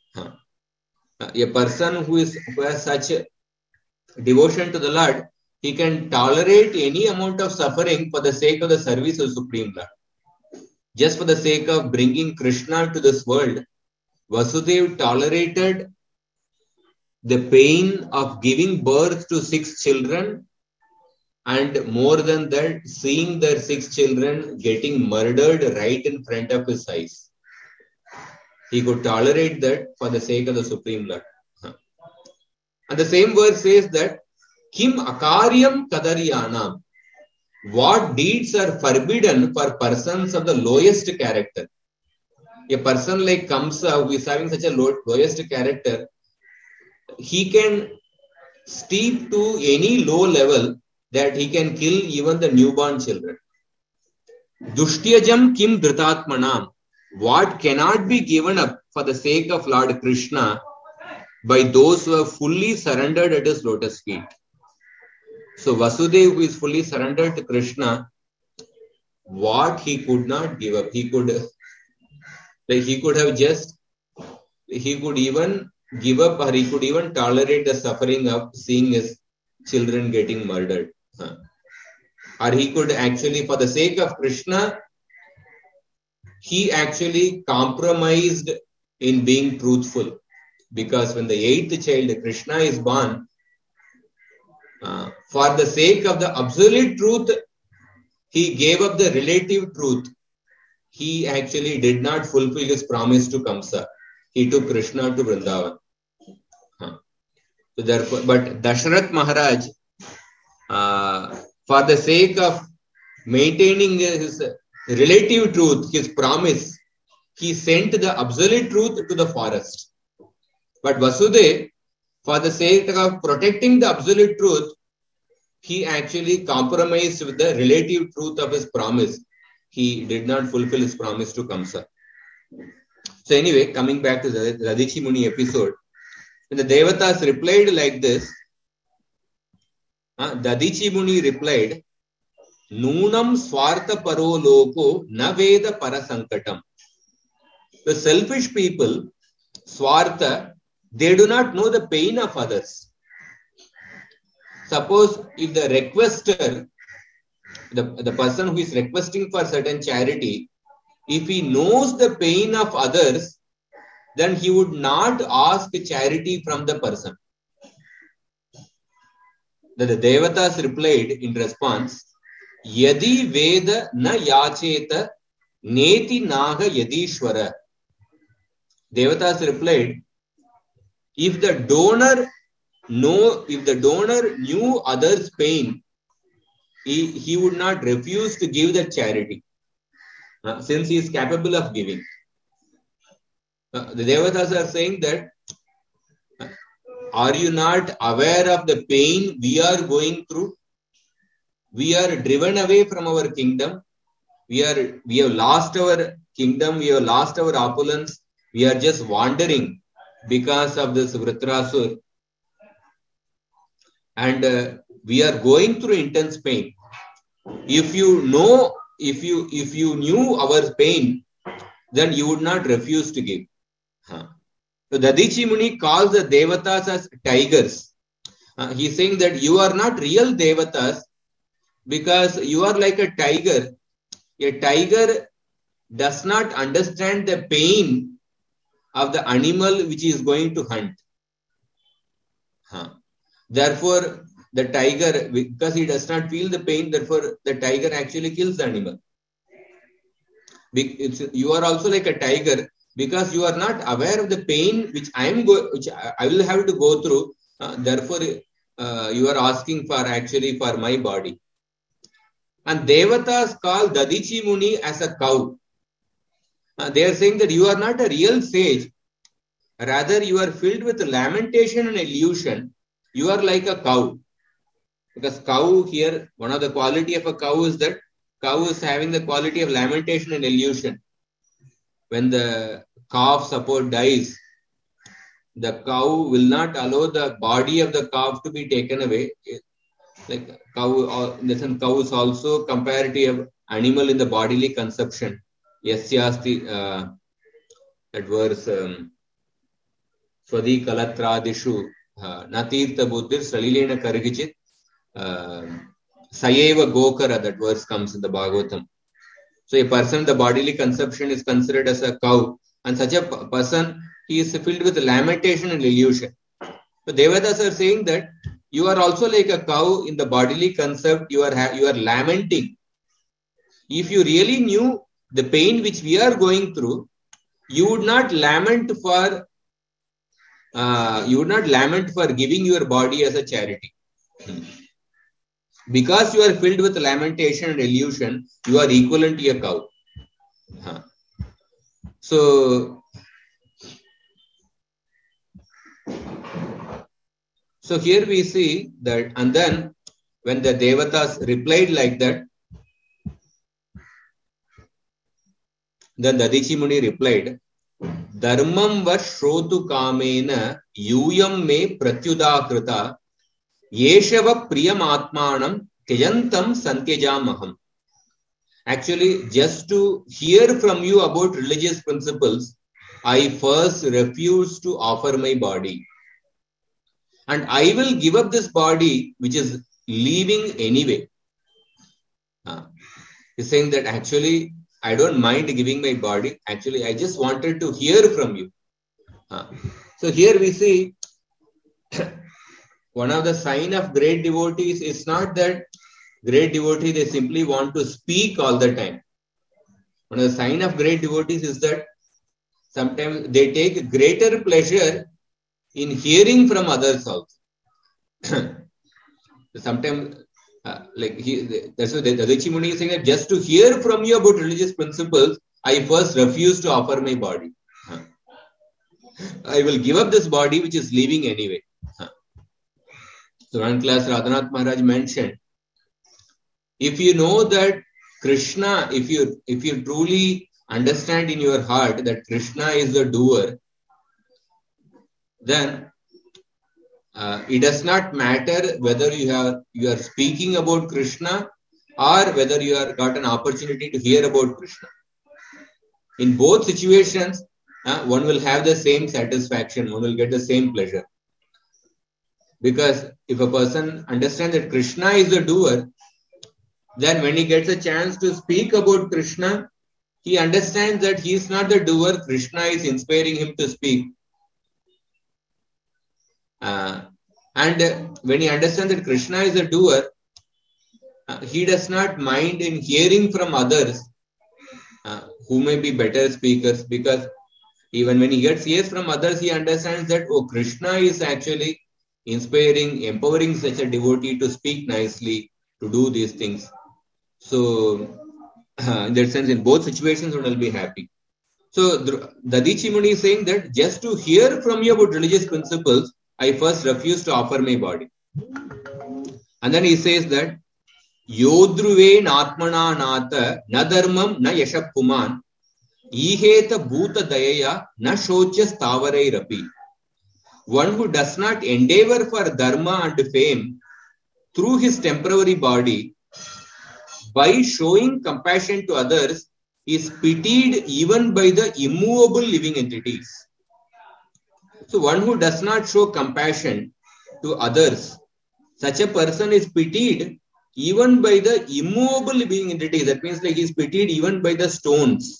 A person who has such a devotion to the Lord, he can tolerate any amount of suffering for the sake of the service of Supreme Lord. Just for the sake of bringing Krishna to this world, Vasudeva tolerated the pain of giving birth to 6 children, and more than that, seeing their 6 children getting murdered right in front of his eyes. He could tolerate that for the sake of the Supreme Lord. And the same verse says that, Kim akaryam kadaryanam. What deeds are forbidden for persons of the lowest character? A person like Kamsa, who is having such a lowest character, he can steep to any low level that he can kill even the newborn children. Dushyajam kim dhritatmanam. What cannot be given up for the sake of Lord Krishna by those who have fully surrendered at his lotus feet. So Vasudeva, who is fully surrendered to Krishna, what he could not give up, he could even give up, or he could even tolerate the suffering of seeing his children getting murdered. Or he could actually, for the sake of Krishna, he actually compromised in being truthful. Because when the 8th child, Krishna, is born, for the sake of the absolute truth, he gave up the relative truth. He actually did not fulfill his promise to Kamsa. He took Krishna to Vrindavan. So therefore, but Dasharath Maharaj, for the sake of maintaining his relative truth, his promise, he sent the absolute truth to the forest. But Vasudeva, for the sake of protecting the absolute truth, he actually compromised with the relative truth of his promise. He did not fulfill his promise to Kamsa. So anyway, coming back to the Dadichi Muni episode, when the Devatas replied like this, Dadichi Muni replied, Nunam swartha paro loko na veda parasankatam. The selfish people, swartha, they do not know the pain of others. Suppose if the requester, the person who is requesting for certain charity, if he knows the pain of others, then he would not ask charity from the person. The Devatas replied in response, Yadi Veda na yacheta neti naga yadishwara. Devatas replied, if the donor knew others' pain, he would not refuse to give the charity, since he is capable of giving. The Devatas are saying that, are you not aware of the pain we are going through? We are driven away from our kingdom. We have lost our kingdom. We have lost our opulence. We are just wandering because of this Vritrasur, and we are going through intense pain. If you knew our pain, then you would not refuse to give. So Dadichi Muni calls the Devatas as tigers. He is saying that you are not real Devatas because you are like a tiger. A tiger does not understand the pain of the animal which is going to hunt. Therefore, the tiger, because he does not feel the pain, therefore the tiger actually kills the animal. You are also like a tiger because you are not aware of the pain which I will have to go through. Therefore, you are asking for my body. And Devatas call Dadichi Muni as a cow. They are saying that you are not a real sage. Rather, you are filled with lamentation and illusion. You are like a cow. Because cow here, one of the quality of a cow is that cow is having the quality of lamentation and illusion. When the calf suppose dies, the cow will not allow the body of the calf to be taken away. Like cow is also comparative animal in the bodily conception. Yasyasti, that verse, Swadi Kalatradishu, Natirtha Buddhir, Salilena Karagichit, Sayeva Gokara, that verse comes in the Bhagavatam. So a person, the bodily conception is considered as a cow, and such a person, he is filled with lamentation and illusion. So Devatas are saying that you are also like a cow in the bodily concept, you are lamenting. If you really knew the pain which we are going through, you would not lament for giving your body as a charity. Because you are filled with lamentation and illusion, you are equivalent to a cow. So here we see that, and then when the Devatas replied like that, then Dadichi Muni replied, Dharmam var shrotu kamena yuyam me pratyudakrita yeshava priyam atmanam tyajantam santyajamaham. Actually, just to hear from you about religious principles, I first refuse to offer my body. And I will give up this body which is leaving anyway. He's saying that actually, I don't mind giving my body. Actually, I just wanted to hear from you. So here we see one of the sign of great devotees is not that great devotee, they simply want to speak all the time. One of the sign of great devotees is that sometimes they take greater pleasure in hearing from others also. Sometimes, that's what the Dadichi Muni is saying, that just to hear from you about religious principles, I first refuse to offer my body. I will give up this body which is leaving anyway. So one class Radhanath Maharaj mentioned, if you know that Krishna, if you truly understand in your heart that Krishna is the doer, then it does not matter whether you are speaking about Krishna or whether you have got an opportunity to hear about Krishna. In both situations, one will have the same satisfaction, one will get the same pleasure. Because if a person understands that Krishna is the doer, then when he gets a chance to speak about Krishna, he understands that he is not the doer, Krishna is inspiring him to speak. And when he understands that Krishna is a doer, he does not mind in hearing from others who may be better speakers, because even when he gets ears from others, he understands that, oh, Krishna is actually inspiring, empowering such a devotee to speak nicely, to do these things. So, in that sense, in both situations, one will be happy. So, Dadichi Muni is saying that just to hear from you about religious principles, I first refuse to offer my body. And then he says that, Yodruve natmana nata na dharmam na yashappuman iheta bhuta dayaya na shochya stavarai rapi. one who does not endeavor for dharma and fame through his temporary body, by showing compassion to others, is pitied even by the immovable living entities. So one who does not show compassion to others, such a person is pitied even by the immovable living entities. That means like he is pitied even by the stones.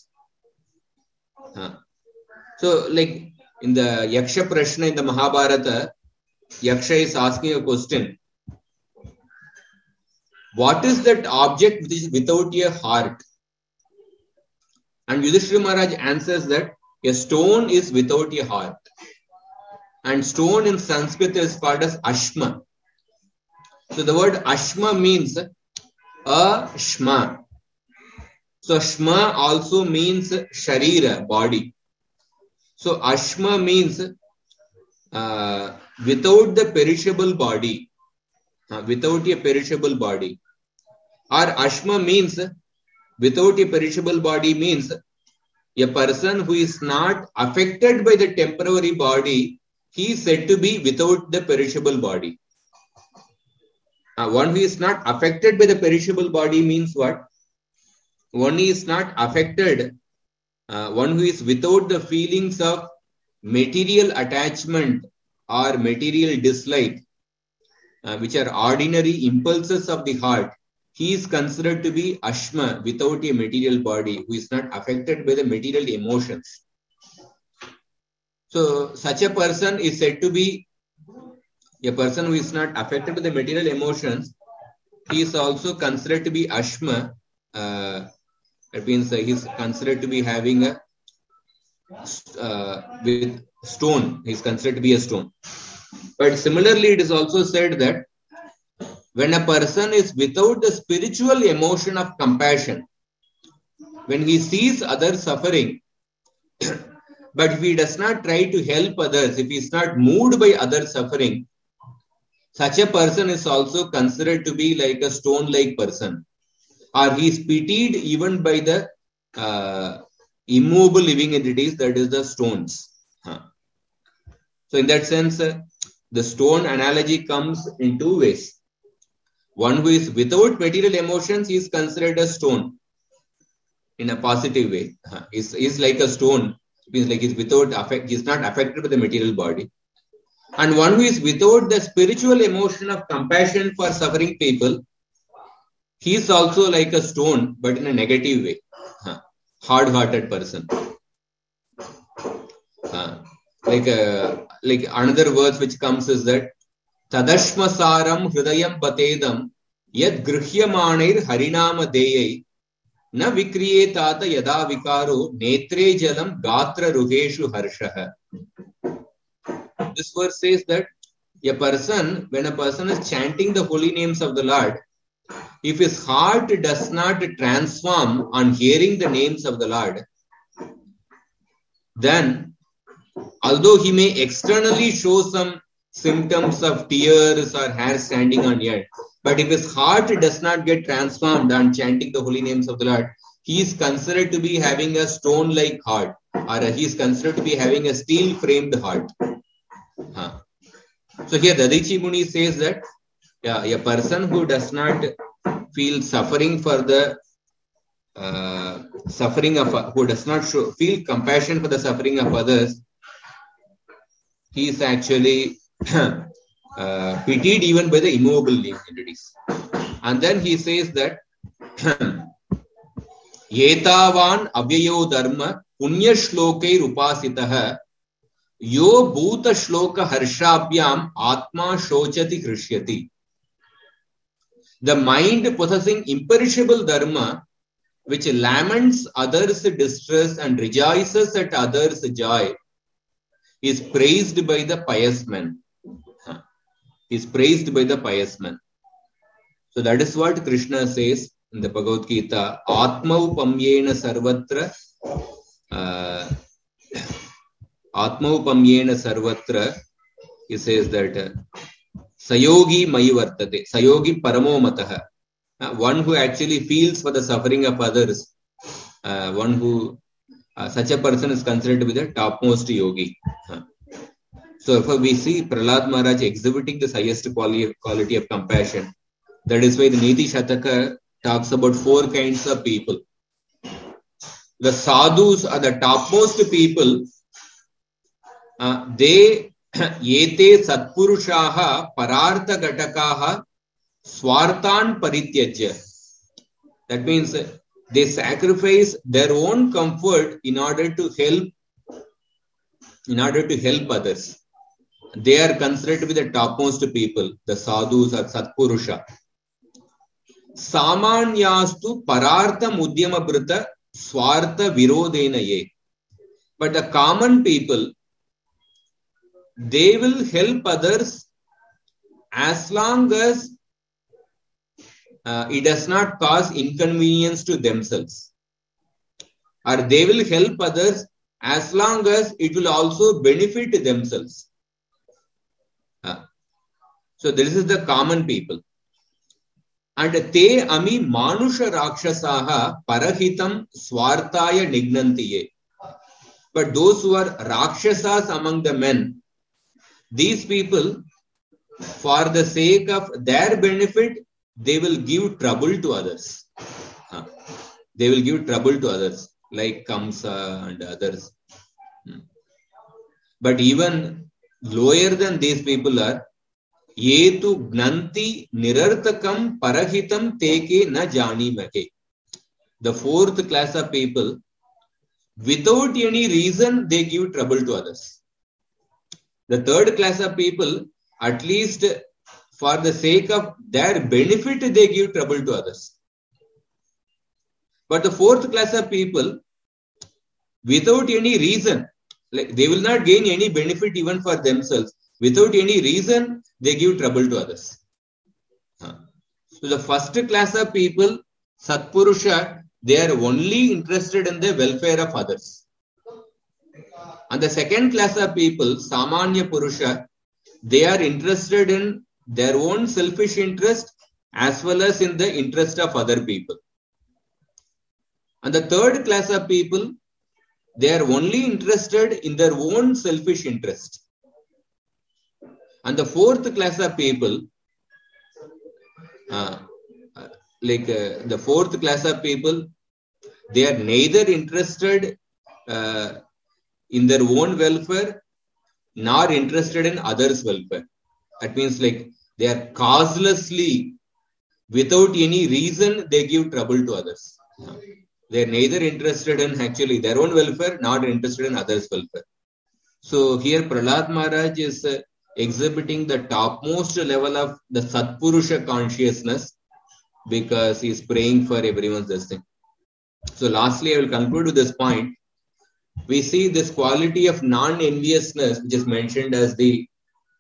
So like in the Yaksha Prashna in the Mahabharata, Yaksha is asking a question. What is that object which is without a heart? And Yudhishthira Maharaj answers that a stone is without a heart. And stone in Sanskrit is called as Ashma. So the word Ashma means Shma. So Shma also means Sharira, body. So Ashma means without the perishable body. Without a perishable body. Or Ashma means without a perishable body means a person who is not affected by the temporary body, he is said to be without the perishable body. One who is not affected by the perishable body means what? One is not affected, one who is without the feelings of material attachment or material dislike, which are ordinary impulses of the heart. He is considered to be Ashma, without a material body, who is not affected by the material emotions. So, such a person is said to be a person who is not affected by the material emotions. He is also considered to be Ashma. That means he is considered to be having a with stone. He is considered to be a stone. But similarly, it is also said that when a person is without the spiritual emotion of compassion, when he sees others suffering, but if he does not try to help others, if he is not moved by others suffering, such a person is also considered to be like a stone-like person. Or he is pitied even by the immovable living entities, that is the stones. So in that sense, the stone analogy comes in two ways. One who is without material emotions is considered a stone in a positive way. Is like a stone. It means like he is not affected by the material body. And one who is without the spiritual emotion of compassion for suffering people, he is also like a stone, but in a negative way. Hard-hearted person. Like another verse which comes is that Tadashmasaram hridayam batedam yad grihyamanir harinama deyai na vikriyetata yada vikaro netre jalam gatra ruheshu harshaha. This verse says that when a person is chanting the holy names of the Lord, if his heart does not transform on hearing the names of the Lord, then although he may externally show some symptoms of tears or hair standing on end, but if his heart does not get transformed on chanting the holy names of the Lord, he is considered to be having a stone-like heart, or he is considered to be having a steel-framed heart. So here Dadichi Muni says that a person who does not feel suffering for the who does not feel compassion for the suffering of others, he is actually pitied even by the immovable living entities. And then he says that Yetavan avyayo dharma punya shlokai rupasitaha yo bhuta shloka harshabhyam atma shochati krishyati. The mind possessing imperishable dharma, which laments others' distress and rejoices at others' joy, is praised by the pious man. Is praised by the pious man. So that is what Krishna says in the Bhagavad Gita. Atmau pamyena sarvatra. Atmau pamyena sarvatra. He says that Sayogi mayi vartate. Sayogi paramo mataha. One who actually feels for the suffering of others. One who such a person is considered to be the topmost yogi. So if we see Prahlad Maharaj exhibiting this highest quality of compassion, that is why the Niti Shataka talks about 4 kinds of people. The sadhus are the topmost people. They yete satpurushaha parartha gatakaha swartan parityajya. That means they sacrifice their own comfort in order to help others. They are considered to be the topmost people, the sadhus or satpurusha. Samanyastu parartha mudyama brita swartha virodena ye. But the common people, they will help others as long as it does not cause inconvenience to themselves. Or they will help others as long as it will also benefit themselves. So this is the common people. And te ami manusha rakshasaha parahitam swartaya nignantiye. But those who are rakshasas among the men, these people, for the sake of their benefit, they will give trouble to others. They will give trouble to others, like Kamsa and others. But even lower than these people are Yetu gnanti nirartakam parahitam teke na jani make. The 4th class of people, without any reason, they give trouble to others. The 3rd class of people, at least for the sake of their benefit, they give trouble to others. But the 4th class of people, without any reason, like they will not gain any benefit even for themselves. Without any reason, they give trouble to others. So the first class of people, Satpurusha, they are only interested in the welfare of others. And the 2nd class of people, Samanya Purusha, they are interested in their own selfish interest as well as in the interest of other people. And the 3rd class of people, they are only interested in their own selfish interest. And the 4th class of people, the 4th class of people, they are neither interested in their own welfare nor interested in others' welfare. That means like they are causelessly, without any reason, they give trouble to others. They are neither interested in actually their own welfare nor interested in others' welfare. So here Prahlad Maharaj is exhibiting the topmost level of the Satpurusha consciousness because he is praying for everyone's destiny. So lastly, I will conclude with this point. We see this quality of non-enviousness, which is mentioned as the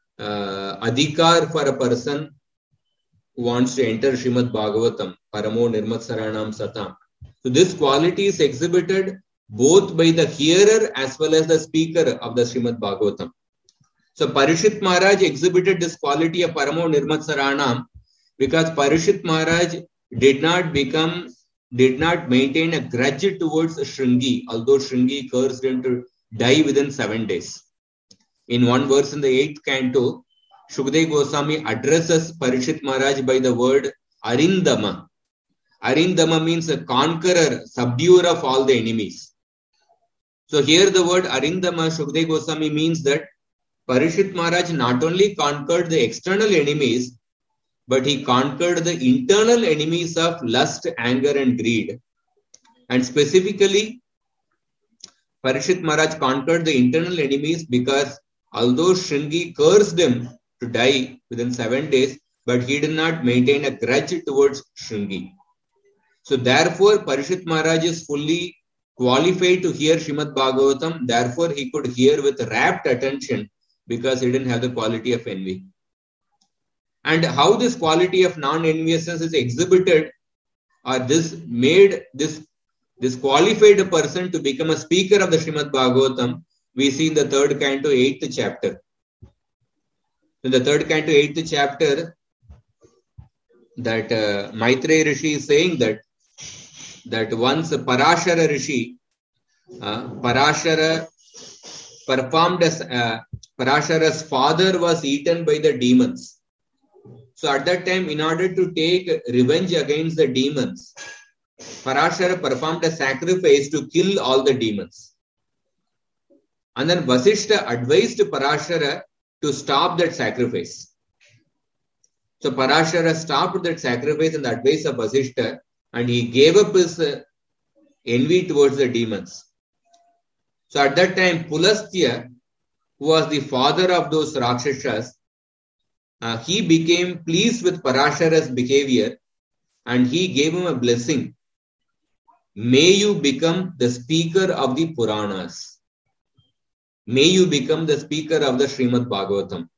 adhikar for a person who wants to enter Srimad Bhagavatam, Paramo Nirmatsaranam Satam. So this quality is exhibited both by the hearer as well as the speaker of the Srimad Bhagavatam. So Parishit Maharaj exhibited this quality of Paramo Nirmatsaranam because Parishit Maharaj did not maintain a grudge towards Shringi, although Shringi cursed him to die within 7 days. In one verse in the 8th canto, Shukdev Goswami addresses Parishit Maharaj by the word Arindama. Arindama means a conqueror, subduer of all the enemies. So here the word Arindama, Shukdev Goswami means that Parishit Maharaj not only conquered the external enemies, but he conquered the internal enemies of lust, anger and greed. And specifically, Parishit Maharaj conquered the internal enemies because although Shringi cursed him to die within 7 days, but he did not maintain a grudge towards Shringi. So therefore, Parishit Maharaj is fully qualified to hear Srimad Bhagavatam. Therefore, he could hear with rapt attention because he didn't have the quality of envy. And how this quality of non-enviousness is exhibited, or this made this qualified a person to become a speaker of the Srimad Bhagavatam, we see in the 3rd canto, 8th chapter. In the 3rd canto, 8th chapter, that Maitreya Rishi is saying that once Parashara Rishi, Parashara performed as Parashara's father was eaten by the demons. So at that time, in order to take revenge against the demons, Parashara performed a sacrifice to kill all the demons. And then Vasishtha advised Parashara to stop that sacrifice. So Parashara stopped that sacrifice and the advice of Vasishtha, and he gave up his envy towards the demons. So at that time, Pulastya, who was the father of those Rakshasas, he became pleased with Parashara's behavior and he gave him a blessing. May you become the speaker of the Puranas. May you become the speaker of the Srimad Bhagavatam.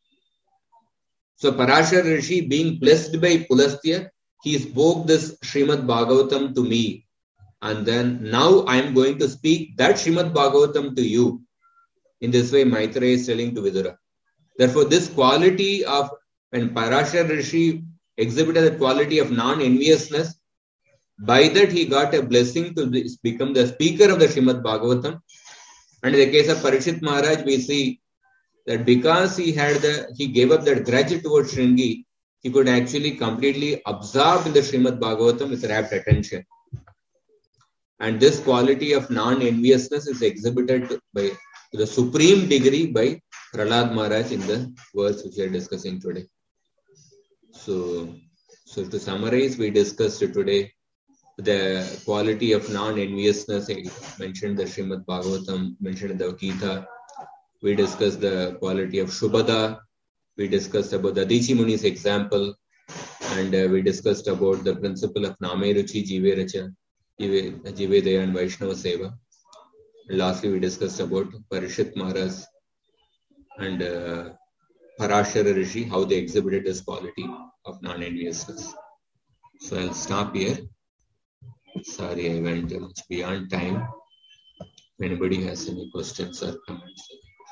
So Parashara Rishi, being blessed by Pulastya, he spoke this Srimad Bhagavatam to me. And then now I am going to speak that Srimad Bhagavatam to you. In this way, Maitreya is telling to Vidura. Therefore, this quality of, when Parashara Rishi exhibited the quality of non-enviousness, by that he got a blessing to become the speaker of the Srimad Bhagavatam. And in the case of Parikshit Maharaj, we see that because he gave up that grudge towards Shringi, he could actually completely absorb in the Srimad Bhagavatam with rapt attention. And this quality of non-enviousness is exhibited to the supreme degree by Prahlad Maharaj in the verse which we are discussing today. So to summarize, we discussed today the quality of non-enviousness mentioned the Srimad Bhagavatam, mentioned in the Gita. We discussed the quality of Shubhada. We discussed about the Dadichi Muni's example. And we discussed about the principle of Name Ruchi Jive Racha, Jive Daya and Vaishnava Seva. And lastly, we discussed about Parikshit Maharaj and Parashara Rishi, how they exhibited this quality of non-enviousness. So I'll stop here. Sorry, I went much beyond time. If anybody has any questions or comments.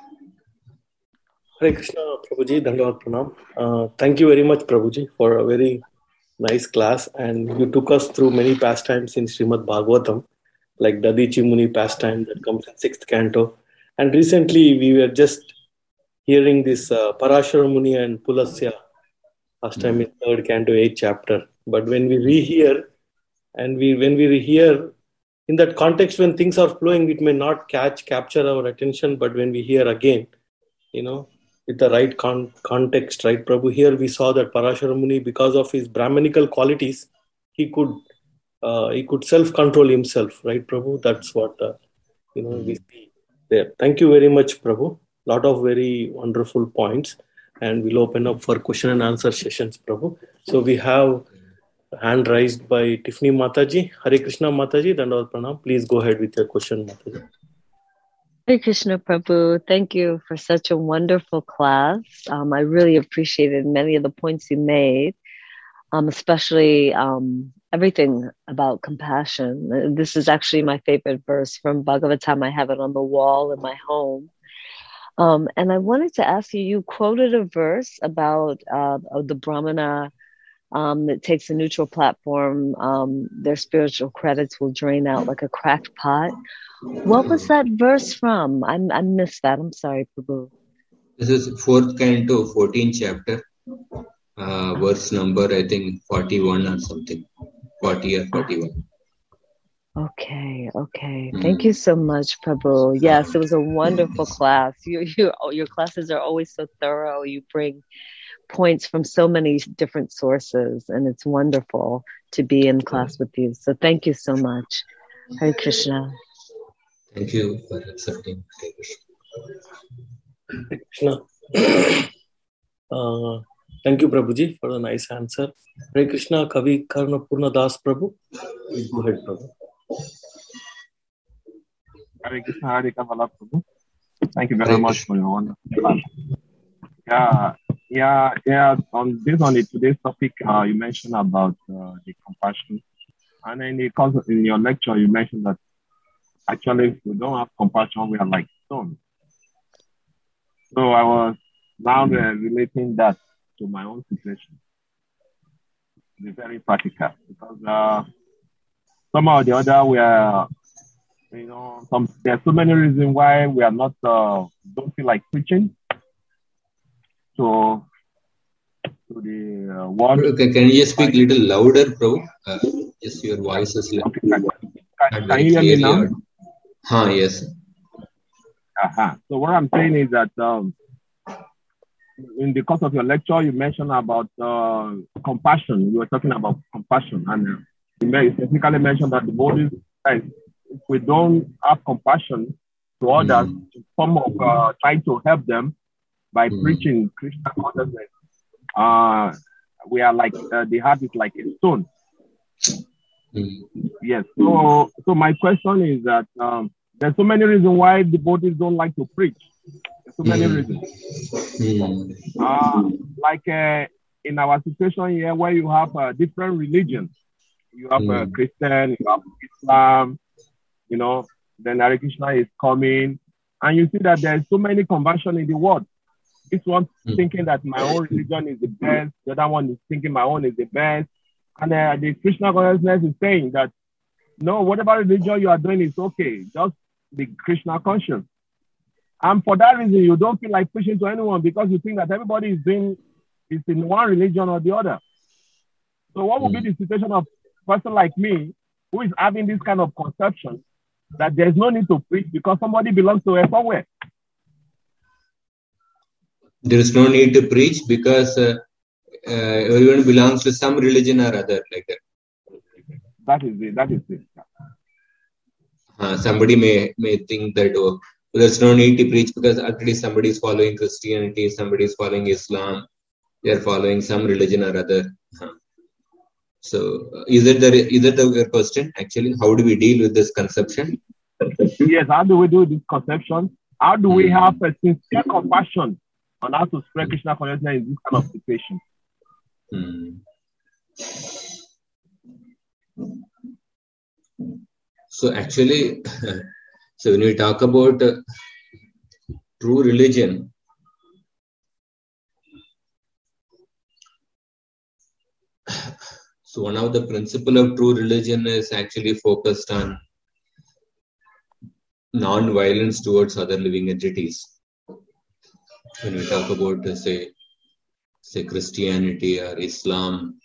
Hare Krishna, Prabhuji, Dandavad Pranam. Thank you very much, Prabhuji, for a very nice class. And you took us through many pastimes in Srimad Bhagavatam, like Dadichi Muni pastime that comes in 6th canto. And recently we were just hearing this Parashara Muni and Pulasya pastime in 3rd canto, 8th chapter. But when we rehear, when we rehear, in that context, when things are flowing, it may not capture our attention. But when we hear again, with the right context, right, Prabhu, here we saw that Parashara Muni, because of his Brahmanical qualities, he could self-control himself, right, Prabhu? That's what, we see there. Thank you very much, Prabhu. Lot of very wonderful points. And we'll open up for question and answer sessions, Prabhu. So we have hand raised by Tiffany Mataji. Hare Krishna Mataji, Dandavad Pranam. Please go ahead with your question, Mataji. Hare Krishna Prabhu, thank you for such a wonderful class. I really appreciated many of the points you made, especially everything about compassion. This is actually my favorite verse from Bhagavatam. I have it on the wall in my home. And I wanted to ask you, you quoted a verse about the Brahmana that takes a neutral platform. Their spiritual credits will drain out like a cracked pot. What was that verse from? I missed that. I'm sorry, Prabhu. This is 4th canto, 14th chapter, verse number, I think 41 or something, 40 or 41. Okay. Thank you so much, Prabhu. Yes, it was a wonderful class. Your classes are always so thorough. You bring points from so many different sources, and it's wonderful to be in class with you. So thank you so much. Hare Krishna. Thank you for accepting. Hare Krishna. Thank you, Prabhuji, for the nice answer. Hare Krishna, Kavi Karna Purna Das Prabhu. Please go ahead, Prabhu. Hare Krishna, Hare Kamala Prabhu. Thank you very much for your wonderful class. On today's topic, you mentioned about the compassion, and in your lecture, you mentioned that actually, if we don't have compassion, we are like stones. So I was now relating that to my own situation. It's very practical because somehow or the other we are You know, there are so many reasons why we are not don't feel like preaching. So the one. Okay, can you just speak a little louder, Prabhu? Just your voice is little. Okay, can you hear me now? Yes. So what I'm saying is that in the course of your lecture, you mentioned about compassion. You were talking about compassion, and you specifically mentioned that the body, if we don't have compassion to others, in form of trying to help them by preaching Krishna consciousness, we are like the heart is like a stone. Yes. So my question is that there's so many reasons why devotees don't like to preach. There's so many reasons. Like in our situation here, where you have different religions, you have Christian, you have Islam, you know. Then Hare Krishna is coming, and you see that there's so many conversions in the world. This one thinking that my own religion is the best, the other one is thinking my own is the best. And the Krishna consciousness is saying that, no, whatever religion you are doing is okay, just be Krishna conscious. And for that reason, you don't feel like preaching to anyone because you think that everybody is in one religion or the other. So what would be the situation of a person like me who is having this kind of conception that there's no need to preach because somebody belongs to somewhere? There is no need to preach because everyone belongs to some religion or other, like that. That is it. Somebody may think that there's no need to preach because actually somebody is following Christianity, somebody is following Islam, they are following some religion or other. So is it the question actually? How do we deal with this conception? Yes, how do we do this conception? How do we have a sincere compassion on how to spread Krishna consciousness in this kind of situation? So actually, so when we talk about true religion, so one of the principles of true religion is actually focused on non-violence towards other living entities. When we talk about, say Christianity or Islam,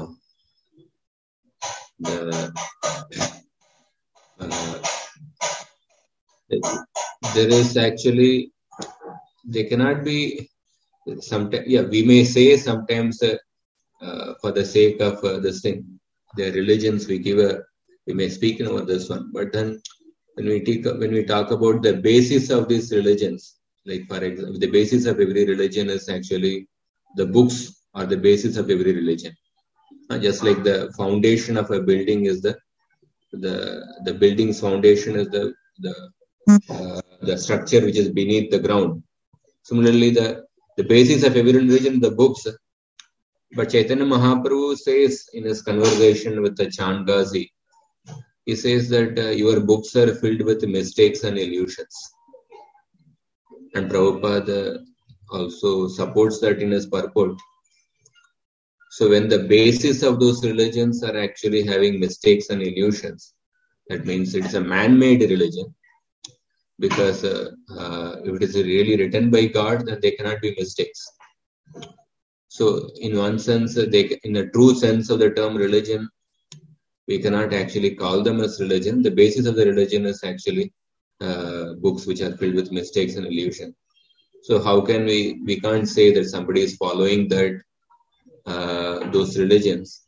there is actually, they cannot be, sometimes, we may say sometimes for the sake of this thing, their religions, we may speak about this one, but then when we talk about the basis of these religions, like for example, the basis of every religion is actually the books are the basis of every religion. Just like the foundation of a building is the building's foundation is the structure which is beneath the ground. Similarly, the basis of every religion is the books. But Chaitanya Mahaprabhu says in his conversation with the Chandgazi, he says that your books are filled with mistakes and illusions. And Prabhupada also supports that in his purport. So when the basis of those religions are actually having mistakes and illusions, that means it's a man-made religion. Because if it is really written by God, then there cannot be mistakes. So in one sense, in a true sense of the term religion, we cannot actually call them as religion. The basis of the religion is actually books which are filled with mistakes and illusion. So how can we can't say that somebody is following that those religions.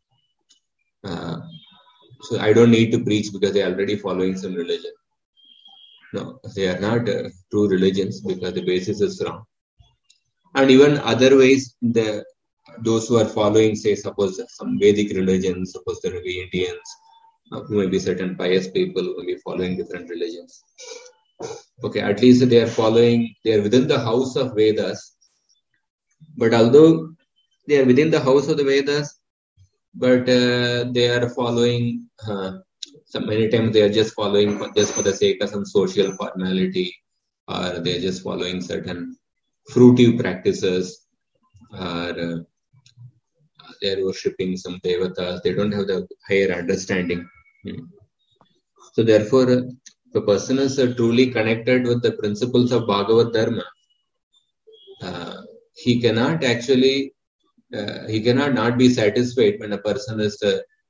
So I don't need to preach because they are already following some religion. No, they are not true religions because the basis is wrong. And even other ways, those who are following, say, suppose some Vedic religion, suppose there will be Indians, who may be certain pious people who may be following different religions. Okay, at least they are within the house of Vedas. But although they are within the house of the Vedas, but they are following, many times they are just following just for the sake of some social formality, or they are just following certain fruitive practices, or they are worshipping some devatas. They don't have the higher understanding. So therefore, if a person is truly connected with the principles of Bhagavad Dharma, he cannot actually, he cannot not be satisfied when a person is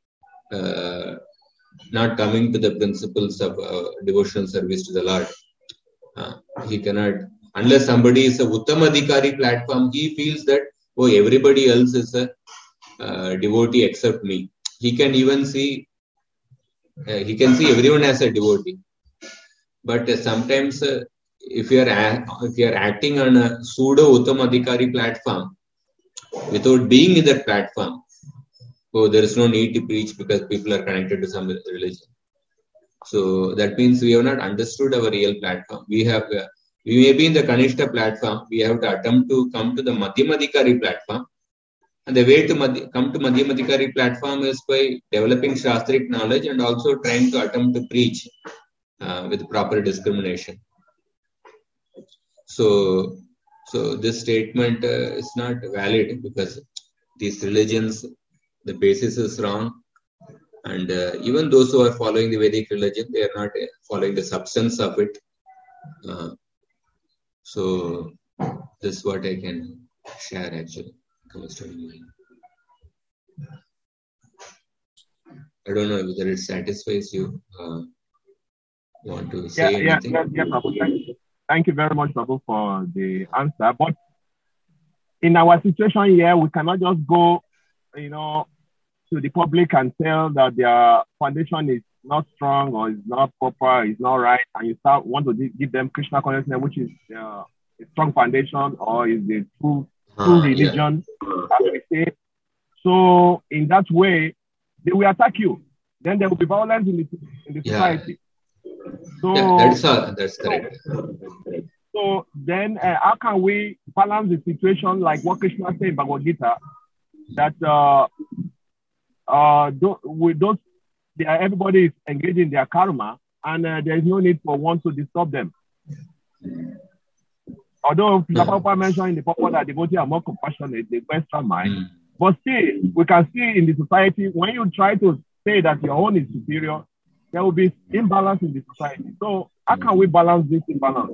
not coming to the principles of devotional service to the Lord. He cannot, unless somebody is a Uttamadhikari platform, he feels that, oh, everybody else is a devotee except me. He can even see, he can see everyone as a devotee. But sometimes if you are acting on a pseudo Uttamadhikari platform, without being in that platform, oh, there is no need to preach because people are connected to some religion. So that means we have not understood our real platform. We may be in the Kanishta platform. We have to attempt to come to the Madhyamadhikari platform. And the way to come to Madhyamadhikari platform is by developing Shastric knowledge and also trying to attempt to preach with proper discrimination. So this statement is not valid because these religions, the basis is wrong. And even those who are following the Vedic religion, they are not following the substance of it. So this is what I can share actually. Comes to my mind. I don't know whether it satisfies you. Want to say anything? Yeah, Prabhu. Thank you very much, Prabhu, for the answer. But in our situation here, we cannot just go, to the public and tell that their foundation is not strong or is not proper, is not right, and you want to give them Krishna consciousness, which is a strong foundation or is a true religion, as we say. So in that way, they will attack you. Then there will be violence in the society. So that's correct. So then how can we balance the situation like what Krishna said in Bhagavad Gita, that everybody is engaged in their karma and there is no need for one to disturb them. Although Prabhupada mentioned in the purport that devotees are more compassionate, they have extra mind, but still, we can see in the society, when you try to say that your own is superior, there will be imbalance in the society. So how can we balance this imbalance?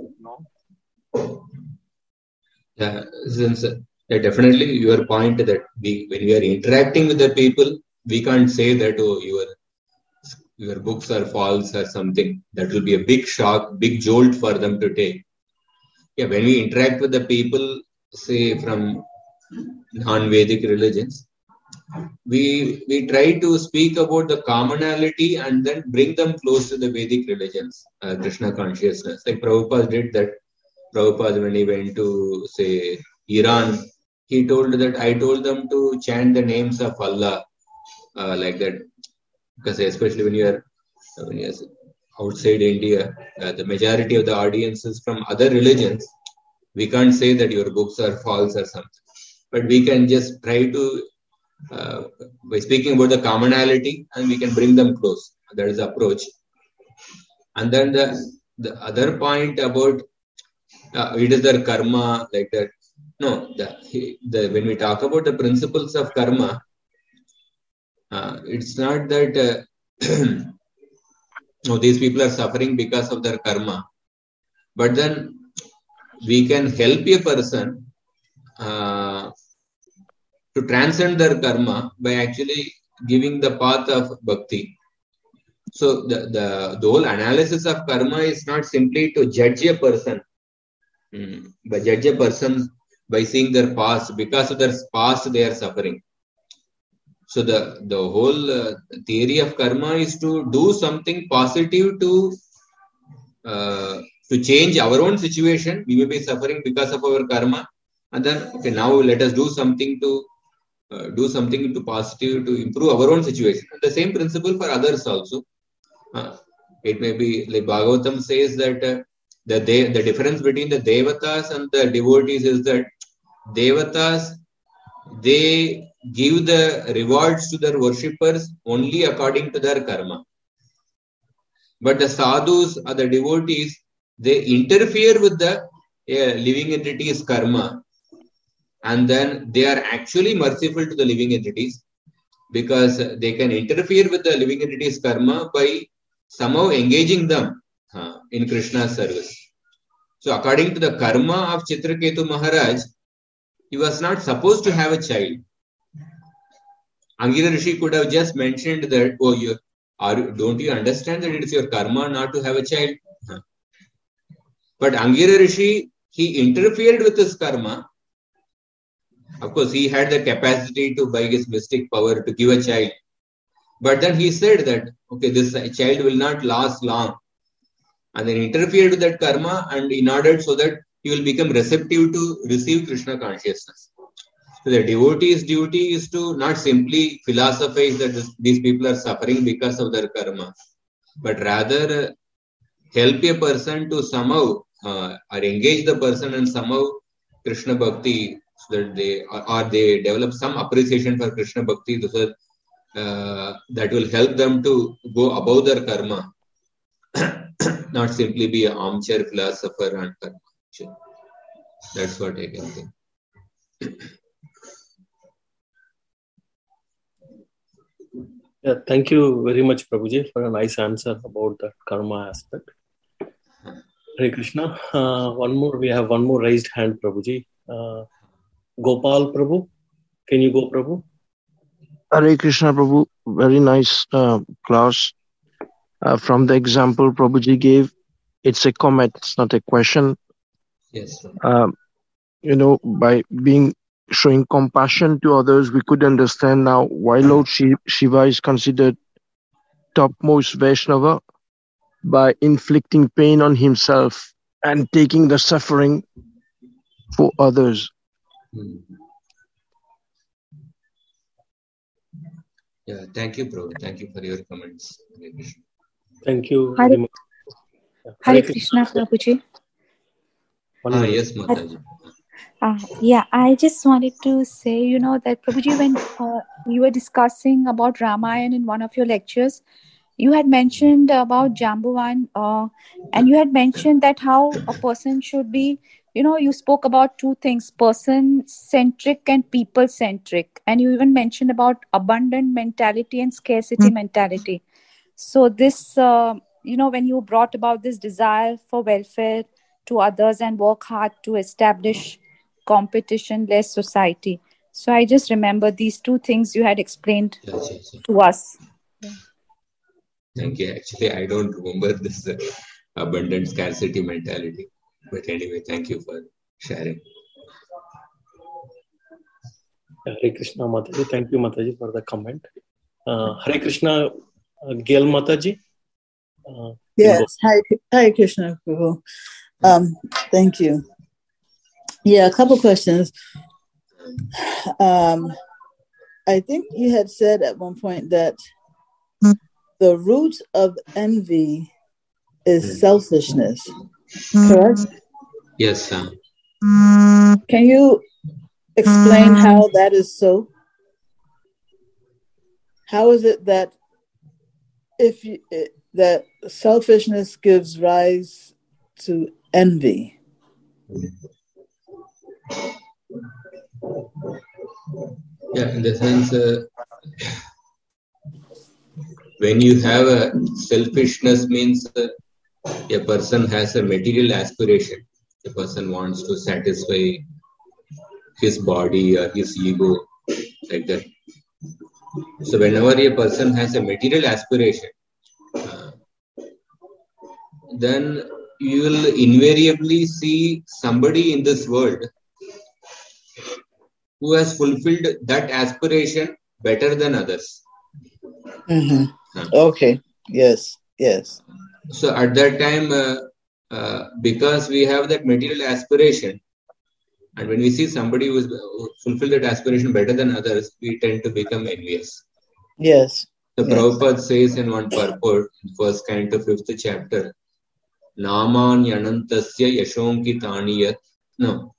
Yeah, since definitely your point that when we are interacting with the people, we can't say that, oh, your books are false or something. That will be a big shock, big jolt for them to take. Yeah, when we interact with the people, say from non-Vedic religions, we try to speak about the commonality and then bring them close to the Vedic religions, Krishna consciousness. Like Prabhupada did that. Prabhupada, when he went to, say, Iran, he told that I told them to chant the names of Allah like that. Because especially when you're outside India, the majority of the audience is from other religions. We can't say that your books are false or something. But we can just try to, by speaking about the commonality, and we can bring them close. That is the approach. And then the other point about it is their karma, like that. No, when we talk about the principles of karma, it's not that these people are suffering because of their karma. But then we can help a person to transcend their karma by actually giving the path of bhakti. So the whole analysis of karma is not simply to judge a person, but judge a person by seeing their past. Because of their past, they are suffering. So the whole theory of karma is to do something positive to change our own situation. We may be suffering because of our karma, and then now let us do something to positive to improve our own situation. And the same principle for others also. It may be like Bhagavatam says that the difference between the devatas and the devotees is that devatas, they give the rewards to their worshippers only according to their karma. But the sadhus or the devotees, they interfere with the living entity's karma, and then they are actually merciful to the living entities because they can interfere with the living entity's karma by somehow engaging them in Krishna's service. So according to the karma of Chitraketu Maharaj, he was not supposed to have a child. Angira Rishi could have just mentioned that, don't you understand that it is your karma not to have a child? But Angira Rishi, he interfered with his karma. Of course, he had the capacity to, by his mystic power, to give a child. But then he said that, okay, this child will not last long. And then interfered with that karma, and in order so that he will become receptive to receive Krishna consciousness. So the devotee's duty is to not simply philosophize that these people are suffering because of their karma, but rather help a person to somehow or engage the person in somehow Krishna Bhakti, so that they develop some appreciation for Krishna Bhakti, so that will help them to go above their karma, not simply be an armchair philosopher and karma. That's what I can think. Yeah, thank you very much, Prabhuji, for a nice answer about the karma aspect. Hare Krishna. We have one more raised hand, Prabhuji. Gopal Prabhu, can you go, Prabhu? Hare Krishna, Prabhu. Very nice class. From the example Prabhuji gave, it's a comment, it's not a question. Yes. By showing compassion to others, we could understand now why Lord Shiva is considered topmost Vaishnava, by inflicting pain on himself and taking the suffering for others. Yeah, thank you, Prabhu. Thank you for your comments. Thank you very much. Hare Krishna, Prabhuji. Yes, Mataji. I just wanted to say, that Prabhuji, when you were discussing about Ramayana in one of your lectures, you had mentioned about Jambuvan, and you had mentioned that how a person should be, you spoke about two things, person-centric and people-centric. And you even mentioned about abundant mentality and scarcity mentality. So this, when you brought about this desire for welfare to others and work hard to establish competition-less society. So I just remember these two things you had explained to us. Thank you. Actually, I don't remember this abundant scarcity mentality. But anyway, thank you for sharing. Hare Krishna, Mataji. Thank you, Mataji, for the comment. Hare Krishna, Gail Mataji. Yes, Hare Krishna, Prabhu. Thank you. Yeah, a couple questions. I think you had said at one point that the root of envy is selfishness, correct? Yes, sir. Can you explain how that is so? How is it that that selfishness gives rise to envy? Yeah, in the sense, when you have a selfishness means a person has a material aspiration. A person wants to satisfy his body or his ego, like that. So whenever a person has a material aspiration, then you will invariably see somebody in this world who has fulfilled that aspiration better than others. Okay. Yes. So at that time, because we have that material aspiration, and when we see somebody who has fulfilled that aspiration better than others, we tend to become envious. Yes. So Prabhupada says in one purport, first canto, 5th chapter, Naman yanantasya yashonki taniyat. No,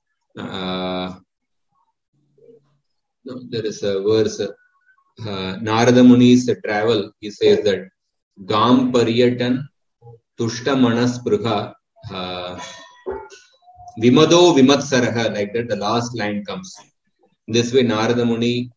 there is a verse, Narada Muni's travel, he says that Gam Paryatan Tushta Manas Prugha Vimado Vimatsaraha, like that the last line comes. This way Narada Muni,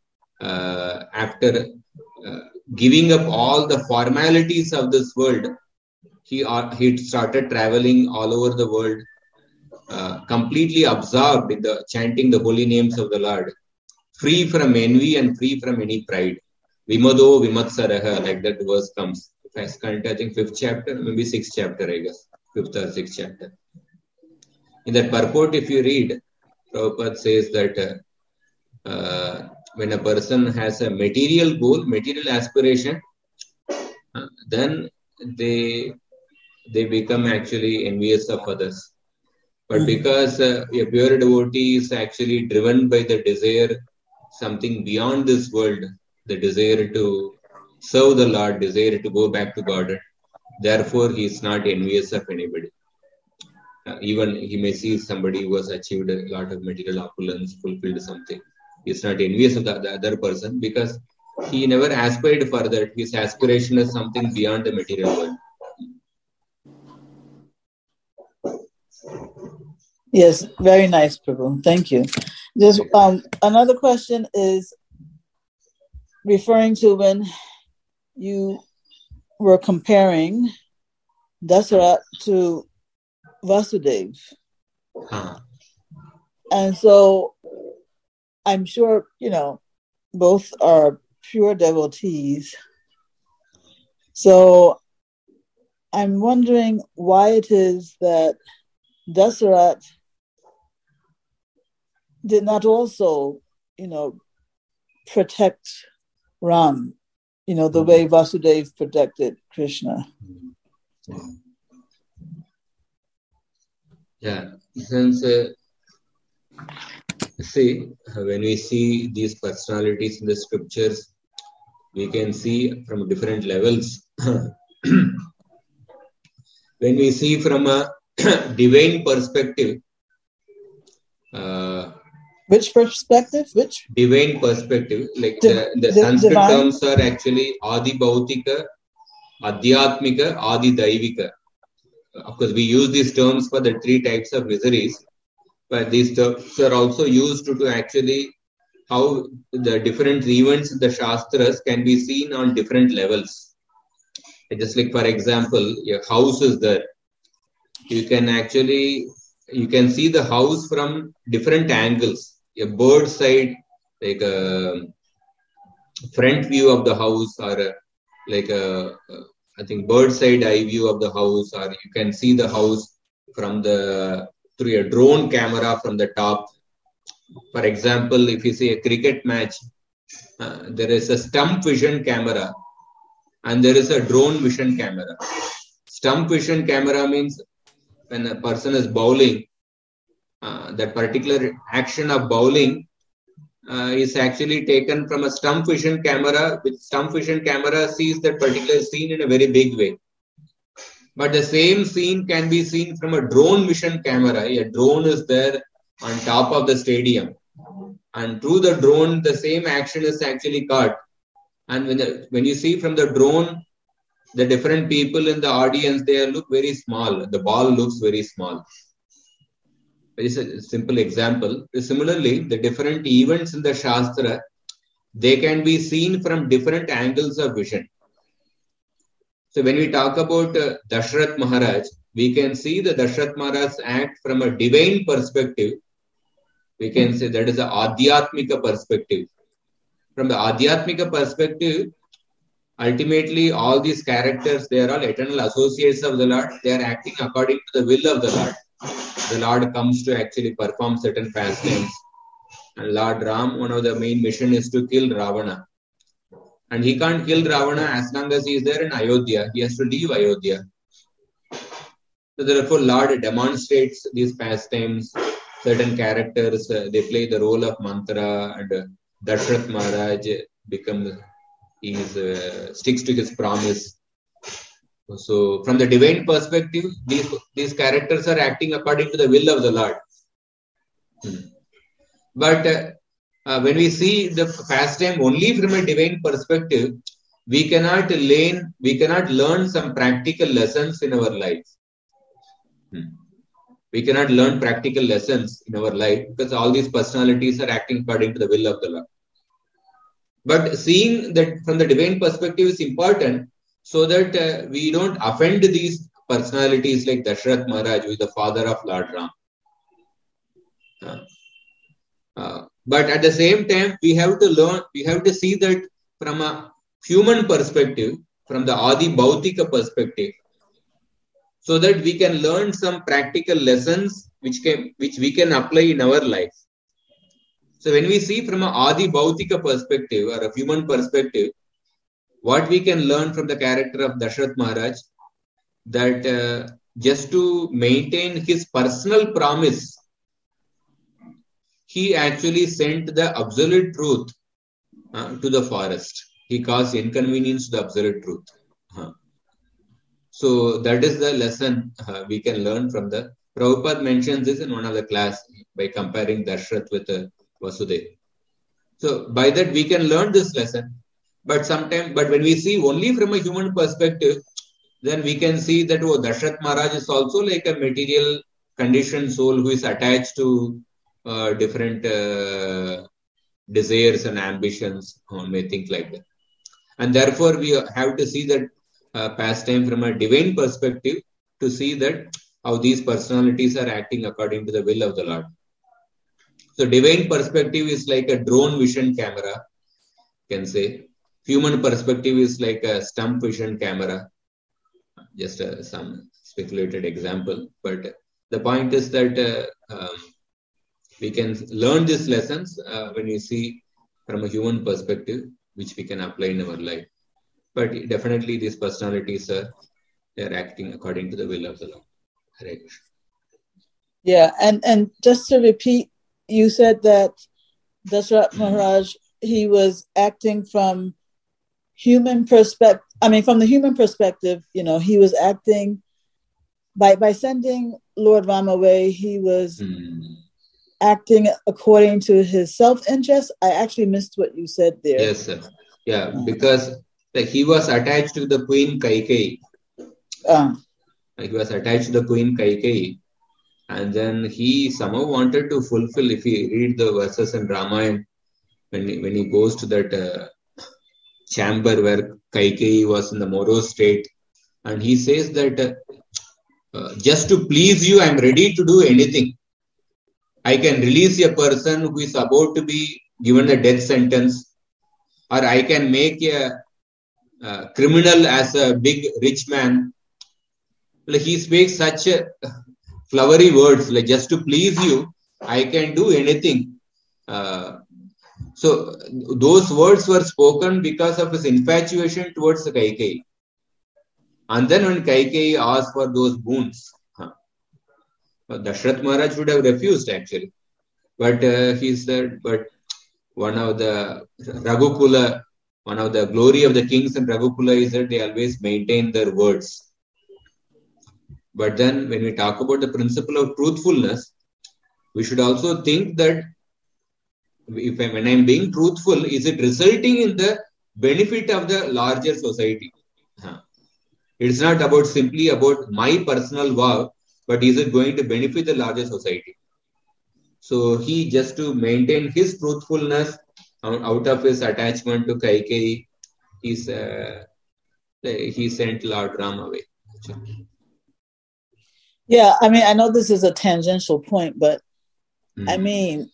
after giving up all the formalities of this world, he started traveling all over the world, completely absorbed in the chanting the holy names of the Lord, free from envy and free from any pride. Vimado Vimatsaraha, like that verse comes. I think 5th chapter, maybe 6th chapter, I guess. 5th or 6th chapter. In that purport, if you read, Prabhupada says that when a person has a material goal, material aspiration, then they become actually envious of others. But because a pure devotee is actually driven by the desire, something beyond this world, the desire to serve the Lord, desire to go back to God, therefore he is not envious of anybody. Even he may see somebody who has achieved a lot of material opulence, fulfilled something. He is not envious of the other person because he never aspired for that. His aspiration is something beyond the material world. Yes, very nice, Prabhu. Thank you. Just another question is referring to when you were comparing Dasarat to Vasudev. And so I'm sure, both are pure devotees. So I'm wondering why it is that Dasarat did not also, protect Ram, the way Vasudev protected Krishna. Yeah, since when we see these personalities in the scriptures, we can see from different levels. When we see from a divine perspective, which perspective? Which divine perspective? Like the Sanskrit terms are actually Adi Bhautika, Adhyatmika, Adi Daivika. Of course, we use these terms for the 3 types of miseries, but these terms are also used to actually how the different events in the Shastras can be seen on different levels. Just like, for example, your house is there. You can see the house from different angles. A bird side, like a front view of the house, or I think bird side eye view of the house, or you can see the house from through a drone camera from the top. For example, if you see a cricket match, there is a stump vision camera and there is a drone vision camera. Stump vision camera means when a person is bowling, that particular action of bowling is actually taken from a stump vision camera, which stump vision camera sees that particular scene in a very big way. But the same scene can be seen from a drone vision camera. A drone is there on top of the stadium, and through the drone, the same action is actually caught. And when you see from the drone, the different people in the audience, they look very small. The ball looks very small. It's a simple example. Similarly, the different events in the Shastra, they can be seen from different angles of vision. So when we talk about Dashrath Maharaj, we can see the Dashrath Maharaj act from a divine perspective. We can say that is the Adhyatmika perspective. From the Adhyatmika perspective, ultimately all these characters, they are all eternal associates of the Lord. They are acting according to the will of the Lord. The Lord comes to actually perform certain pastimes. And Lord Ram, one of the main mission is to kill Ravana. And he can't kill Ravana as long as he is there in Ayodhya. He has to leave Ayodhya. So therefore, Lord demonstrates these pastimes. Certain characters, they play the role of mantra, and Dashrath Maharaj sticks to his promise. So from the divine perspective, these characters are acting according to the will of the Lord. But when we see the pastime only from a divine perspective, we cannot learn some practical lessons in our life. We cannot learn practical lessons in our life because all these personalities are acting according to the will of the Lord. But seeing that from the divine perspective is important so that we don't offend these personalities like Dashrath Maharaj, who is the father of Lord Ram. But at the same time, we have to see that from a human perspective, from the Adi Bhautika perspective, so that we can learn some practical lessons which we can apply in our life. So when we see from an Adi Bhautika perspective or a human perspective, what we can learn from the character of Dashrath Maharaj, that just to maintain his personal promise, he actually sent the absolute truth to the forest. He caused inconvenience to the absolute truth. So that is the lesson we can learn from the... Prabhupada mentions this in one of the class by comparing Dashrath with Vasudeva. So by that we can learn this lesson. But when we see only from a human perspective, then we can see that Dashrath Maharaj is also like a material conditioned soul who is attached to different desires and ambitions, one may think like that. And therefore, we have to see that pastime from a divine perspective to see that how these personalities are acting according to the will of the Lord. So, divine perspective is like a drone vision camera, you can say. Human perspective is like a stump vision camera. Just some speculated example. But the point is that we can learn these lessons when we see from a human perspective, which we can apply in our life. But definitely these personalities they are acting according to the will of the Lord. Hare Krishna. Yeah, and just to repeat, you said that Dashrath Maharaj, he was acting from human perspective. I mean, from the human perspective, he was acting by sending Lord Ram away. He was acting according to his self-interest. I actually missed what you said there. Yes, sir. Yeah, because he was attached to the Queen Kaikeyi. He was attached to the Queen Kaikeyi. And then he somehow wanted to fulfill, if you read the verses in Ramayana, when he goes to that chamber where Kaikeyi was in the morose state, and he says that just to please you, I am ready to do anything. I can release a person who is about to be given a death sentence, or I can make a criminal as a big rich man. Like he speaks such flowery words, like just to please you, I can do anything. So those words were spoken because of his infatuation towards the Kaikeyi. And then when Kaikeyi asked for those boons, Dashrath Maharaj would have refused actually. But he said, but one of the Raghukula, one of the glory of the kings in Raghukula is that they always maintain their words. But then when we talk about the principle of truthfulness, we should also think that when I'm being truthful, is it resulting in the benefit of the larger society? It's not about simply about my personal vow, but is it going to benefit the larger society? So he, just to maintain his truthfulness out of his attachment to Kaikeyi, he sent Lord Ram away. Yeah, I mean, I know this is a tangential point, but I mean,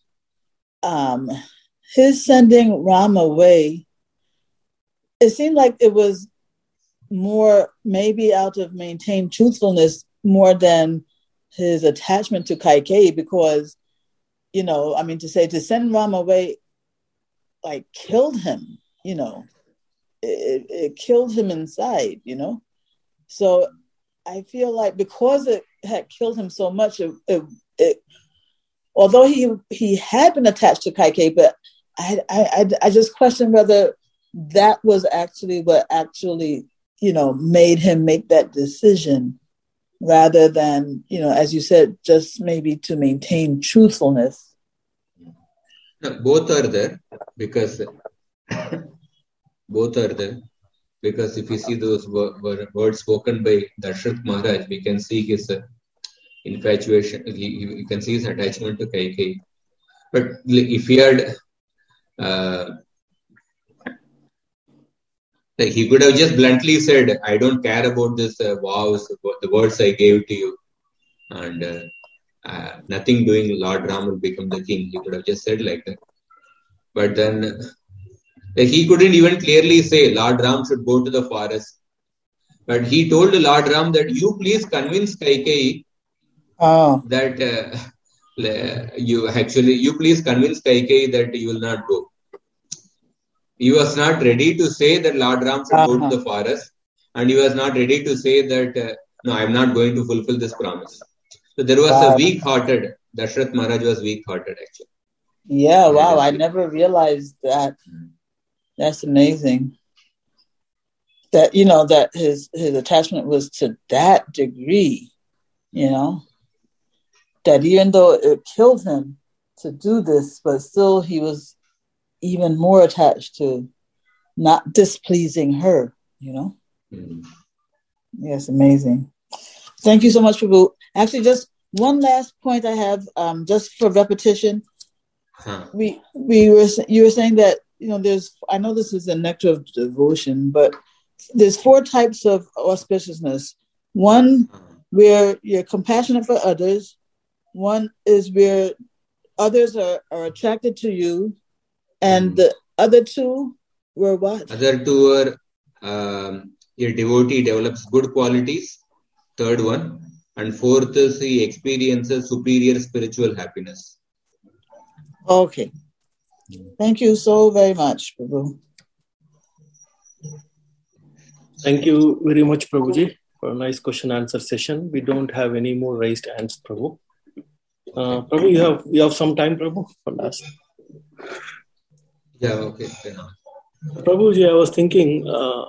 his sending Ram away, it seemed like it was more maybe out of maintained truthfulness more than his attachment to Kaikeyi, because, I mean, to send Ram away, like, killed him, it killed him inside, So I feel like because it had killed him so much, although he had been attached to Kaikeyi, but I just question whether that was actually what made him make that decision, rather than, as you said, just maybe to maintain truthfulness. No, both are there because if you see those words spoken by Dashrath Maharaj, we can see his infatuation, you can see his attachment to Kaikeyi. But if he had Like he could have just bluntly said, I don't care about this vows, the words I gave to you, and nothing doing, Lord Ram will become the king. He could have just said like that. But then he couldn't even clearly say Lord Ram should go to the forest. But he told Lord Ram that you please convince Kaikeyi that you please convince Kaikeyi that you will not go. He was not ready to say that Lord Ram should go to the forest, and he was not ready to say that no, I am not going to fulfill this promise. So there was a weak-hearted. Dashrath Maharaj was weak-hearted actually. Yeah, wow! I never realized that. That's amazing. That that his attachment was to that degree. That even though it killed him to do this, but still he was even more attached to not displeasing her, Yes, amazing. Thank you so much, Prabhu. Actually, just one last point I have, just for repetition. You were saying that, I know this is a nectar of devotion, but there's 4 types of auspiciousness. One, where you're compassionate for others. One is where others are attracted to you. And the other 2 were what? Other 2 were your devotee develops good qualities. 3rd one. And 4th is he experiences superior spiritual happiness. Okay. Thank you so very much, Prabhu. Thank you very much, Prabhuji, for a nice question answer session. We don't have any more raised hands, Prabhu. Prabhu, you have some time, Prabhu, for last. Yeah, okay. Prabhuji, I was thinking,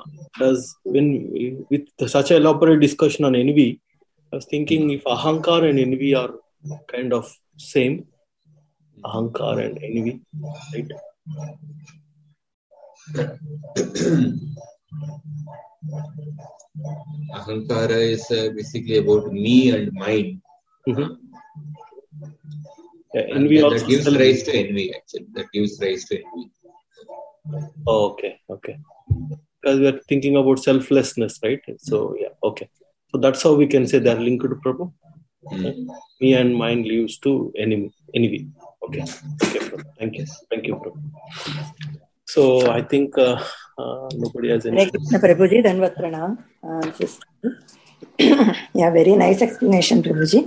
with such an elaborate discussion on envy, I was thinking if ahankar and envy are kind of same, ahankar and envy, right? Ahankara is basically about me and mine. Yeah, envy also that gives rise to envy, actually. That gives rise to envy. Oh, okay. Because we are thinking about selflessness, right? So, yeah, okay. So that's how we can say they are linked to Prabhu. Me and mine leads to envy. Okay, Prabhu. Thank you, Prabhu. So I think nobody has any. Prabhuji, Dhanvat Pranam. Yeah, very nice explanation, Prabhuji.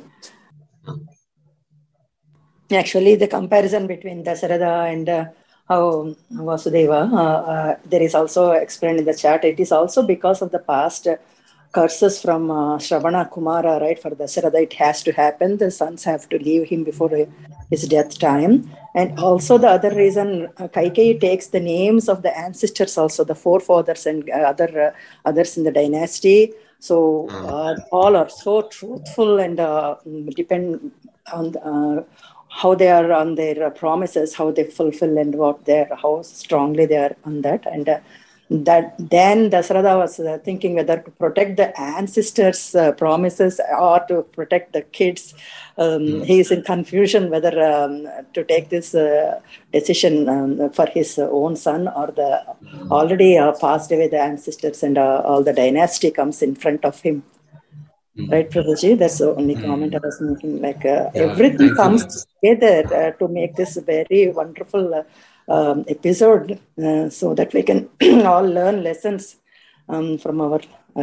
Actually, the comparison between Dasaratha and how Vasudeva, there is also explained in the chat. It is also because of the past curses from Shravana Kumara, right? For Dasaratha, it has to happen. The sons have to leave him before his death time. And also the other reason, Kaikeyi takes the names of the ancestors also, the forefathers and others in the dynasty. So all are so truthful and depend on how they are on their promises, how they fulfill and how strongly they are on that. And that then Dasaratha was thinking whether to protect the ancestors' promises or to protect the kids. He is in confusion whether to take this decision for his own son or the already passed away the ancestors and all the dynasty comes in front of him. Right, Prabhuji? That's the only comment I was making. Like everything comes together to make this very wonderful episode, so that we can all learn lessons from our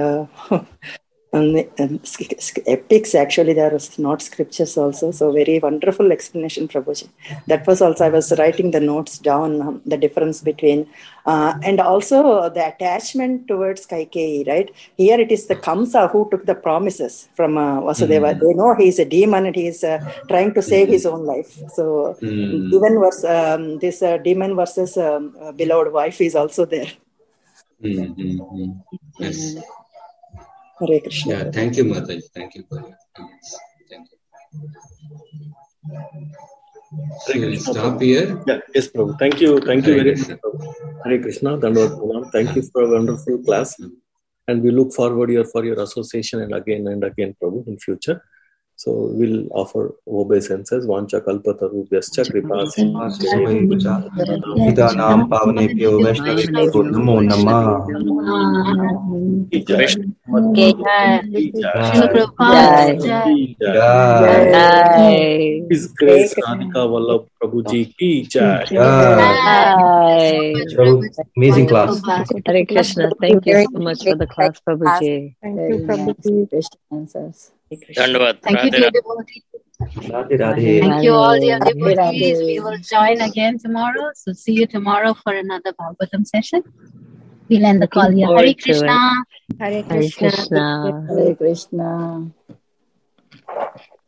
epics. Actually, there was not scriptures also. So very wonderful explanation, Prabhuji. That was also, I was writing the notes down, the difference between, and also the attachment towards Kaikeyi, right? Here it is the Kamsa who took the promises from Vasudeva. They know he is a demon and he is trying to save his own life. So even this demon versus beloved wife is also there. Yes. Hare Krishna. Yeah, thank you, Mataji. Thank you for your comments. Thank you. So we'll stop here. Yeah, yes, Prabhu. Thank you very much, Prabhu. Hare Krishna. Dhanavad Pranam. Thank you for a wonderful class. And we look forward for your association and again, Prabhu, in future. So we'll offer obeisances. Vancha kalpatarubhyascha kripa पितानां पावनेभ्यो वैष्णवेभ्यो नमो नमः। His Grace Radhika Vallabh Prabhuji ki jai. Amazing class. Hare Krishna. Thank you so much for the class, Prabhuji. Thank you, Prabhuji. Thank you, dear devotees. Radhe Radhe. Thank you, all dear devotees. We will join again tomorrow. So see you tomorrow for another Bhagavatam session. We'll end the call here. Hare Krishna. Hare Hare Krishna. Hare Krishna.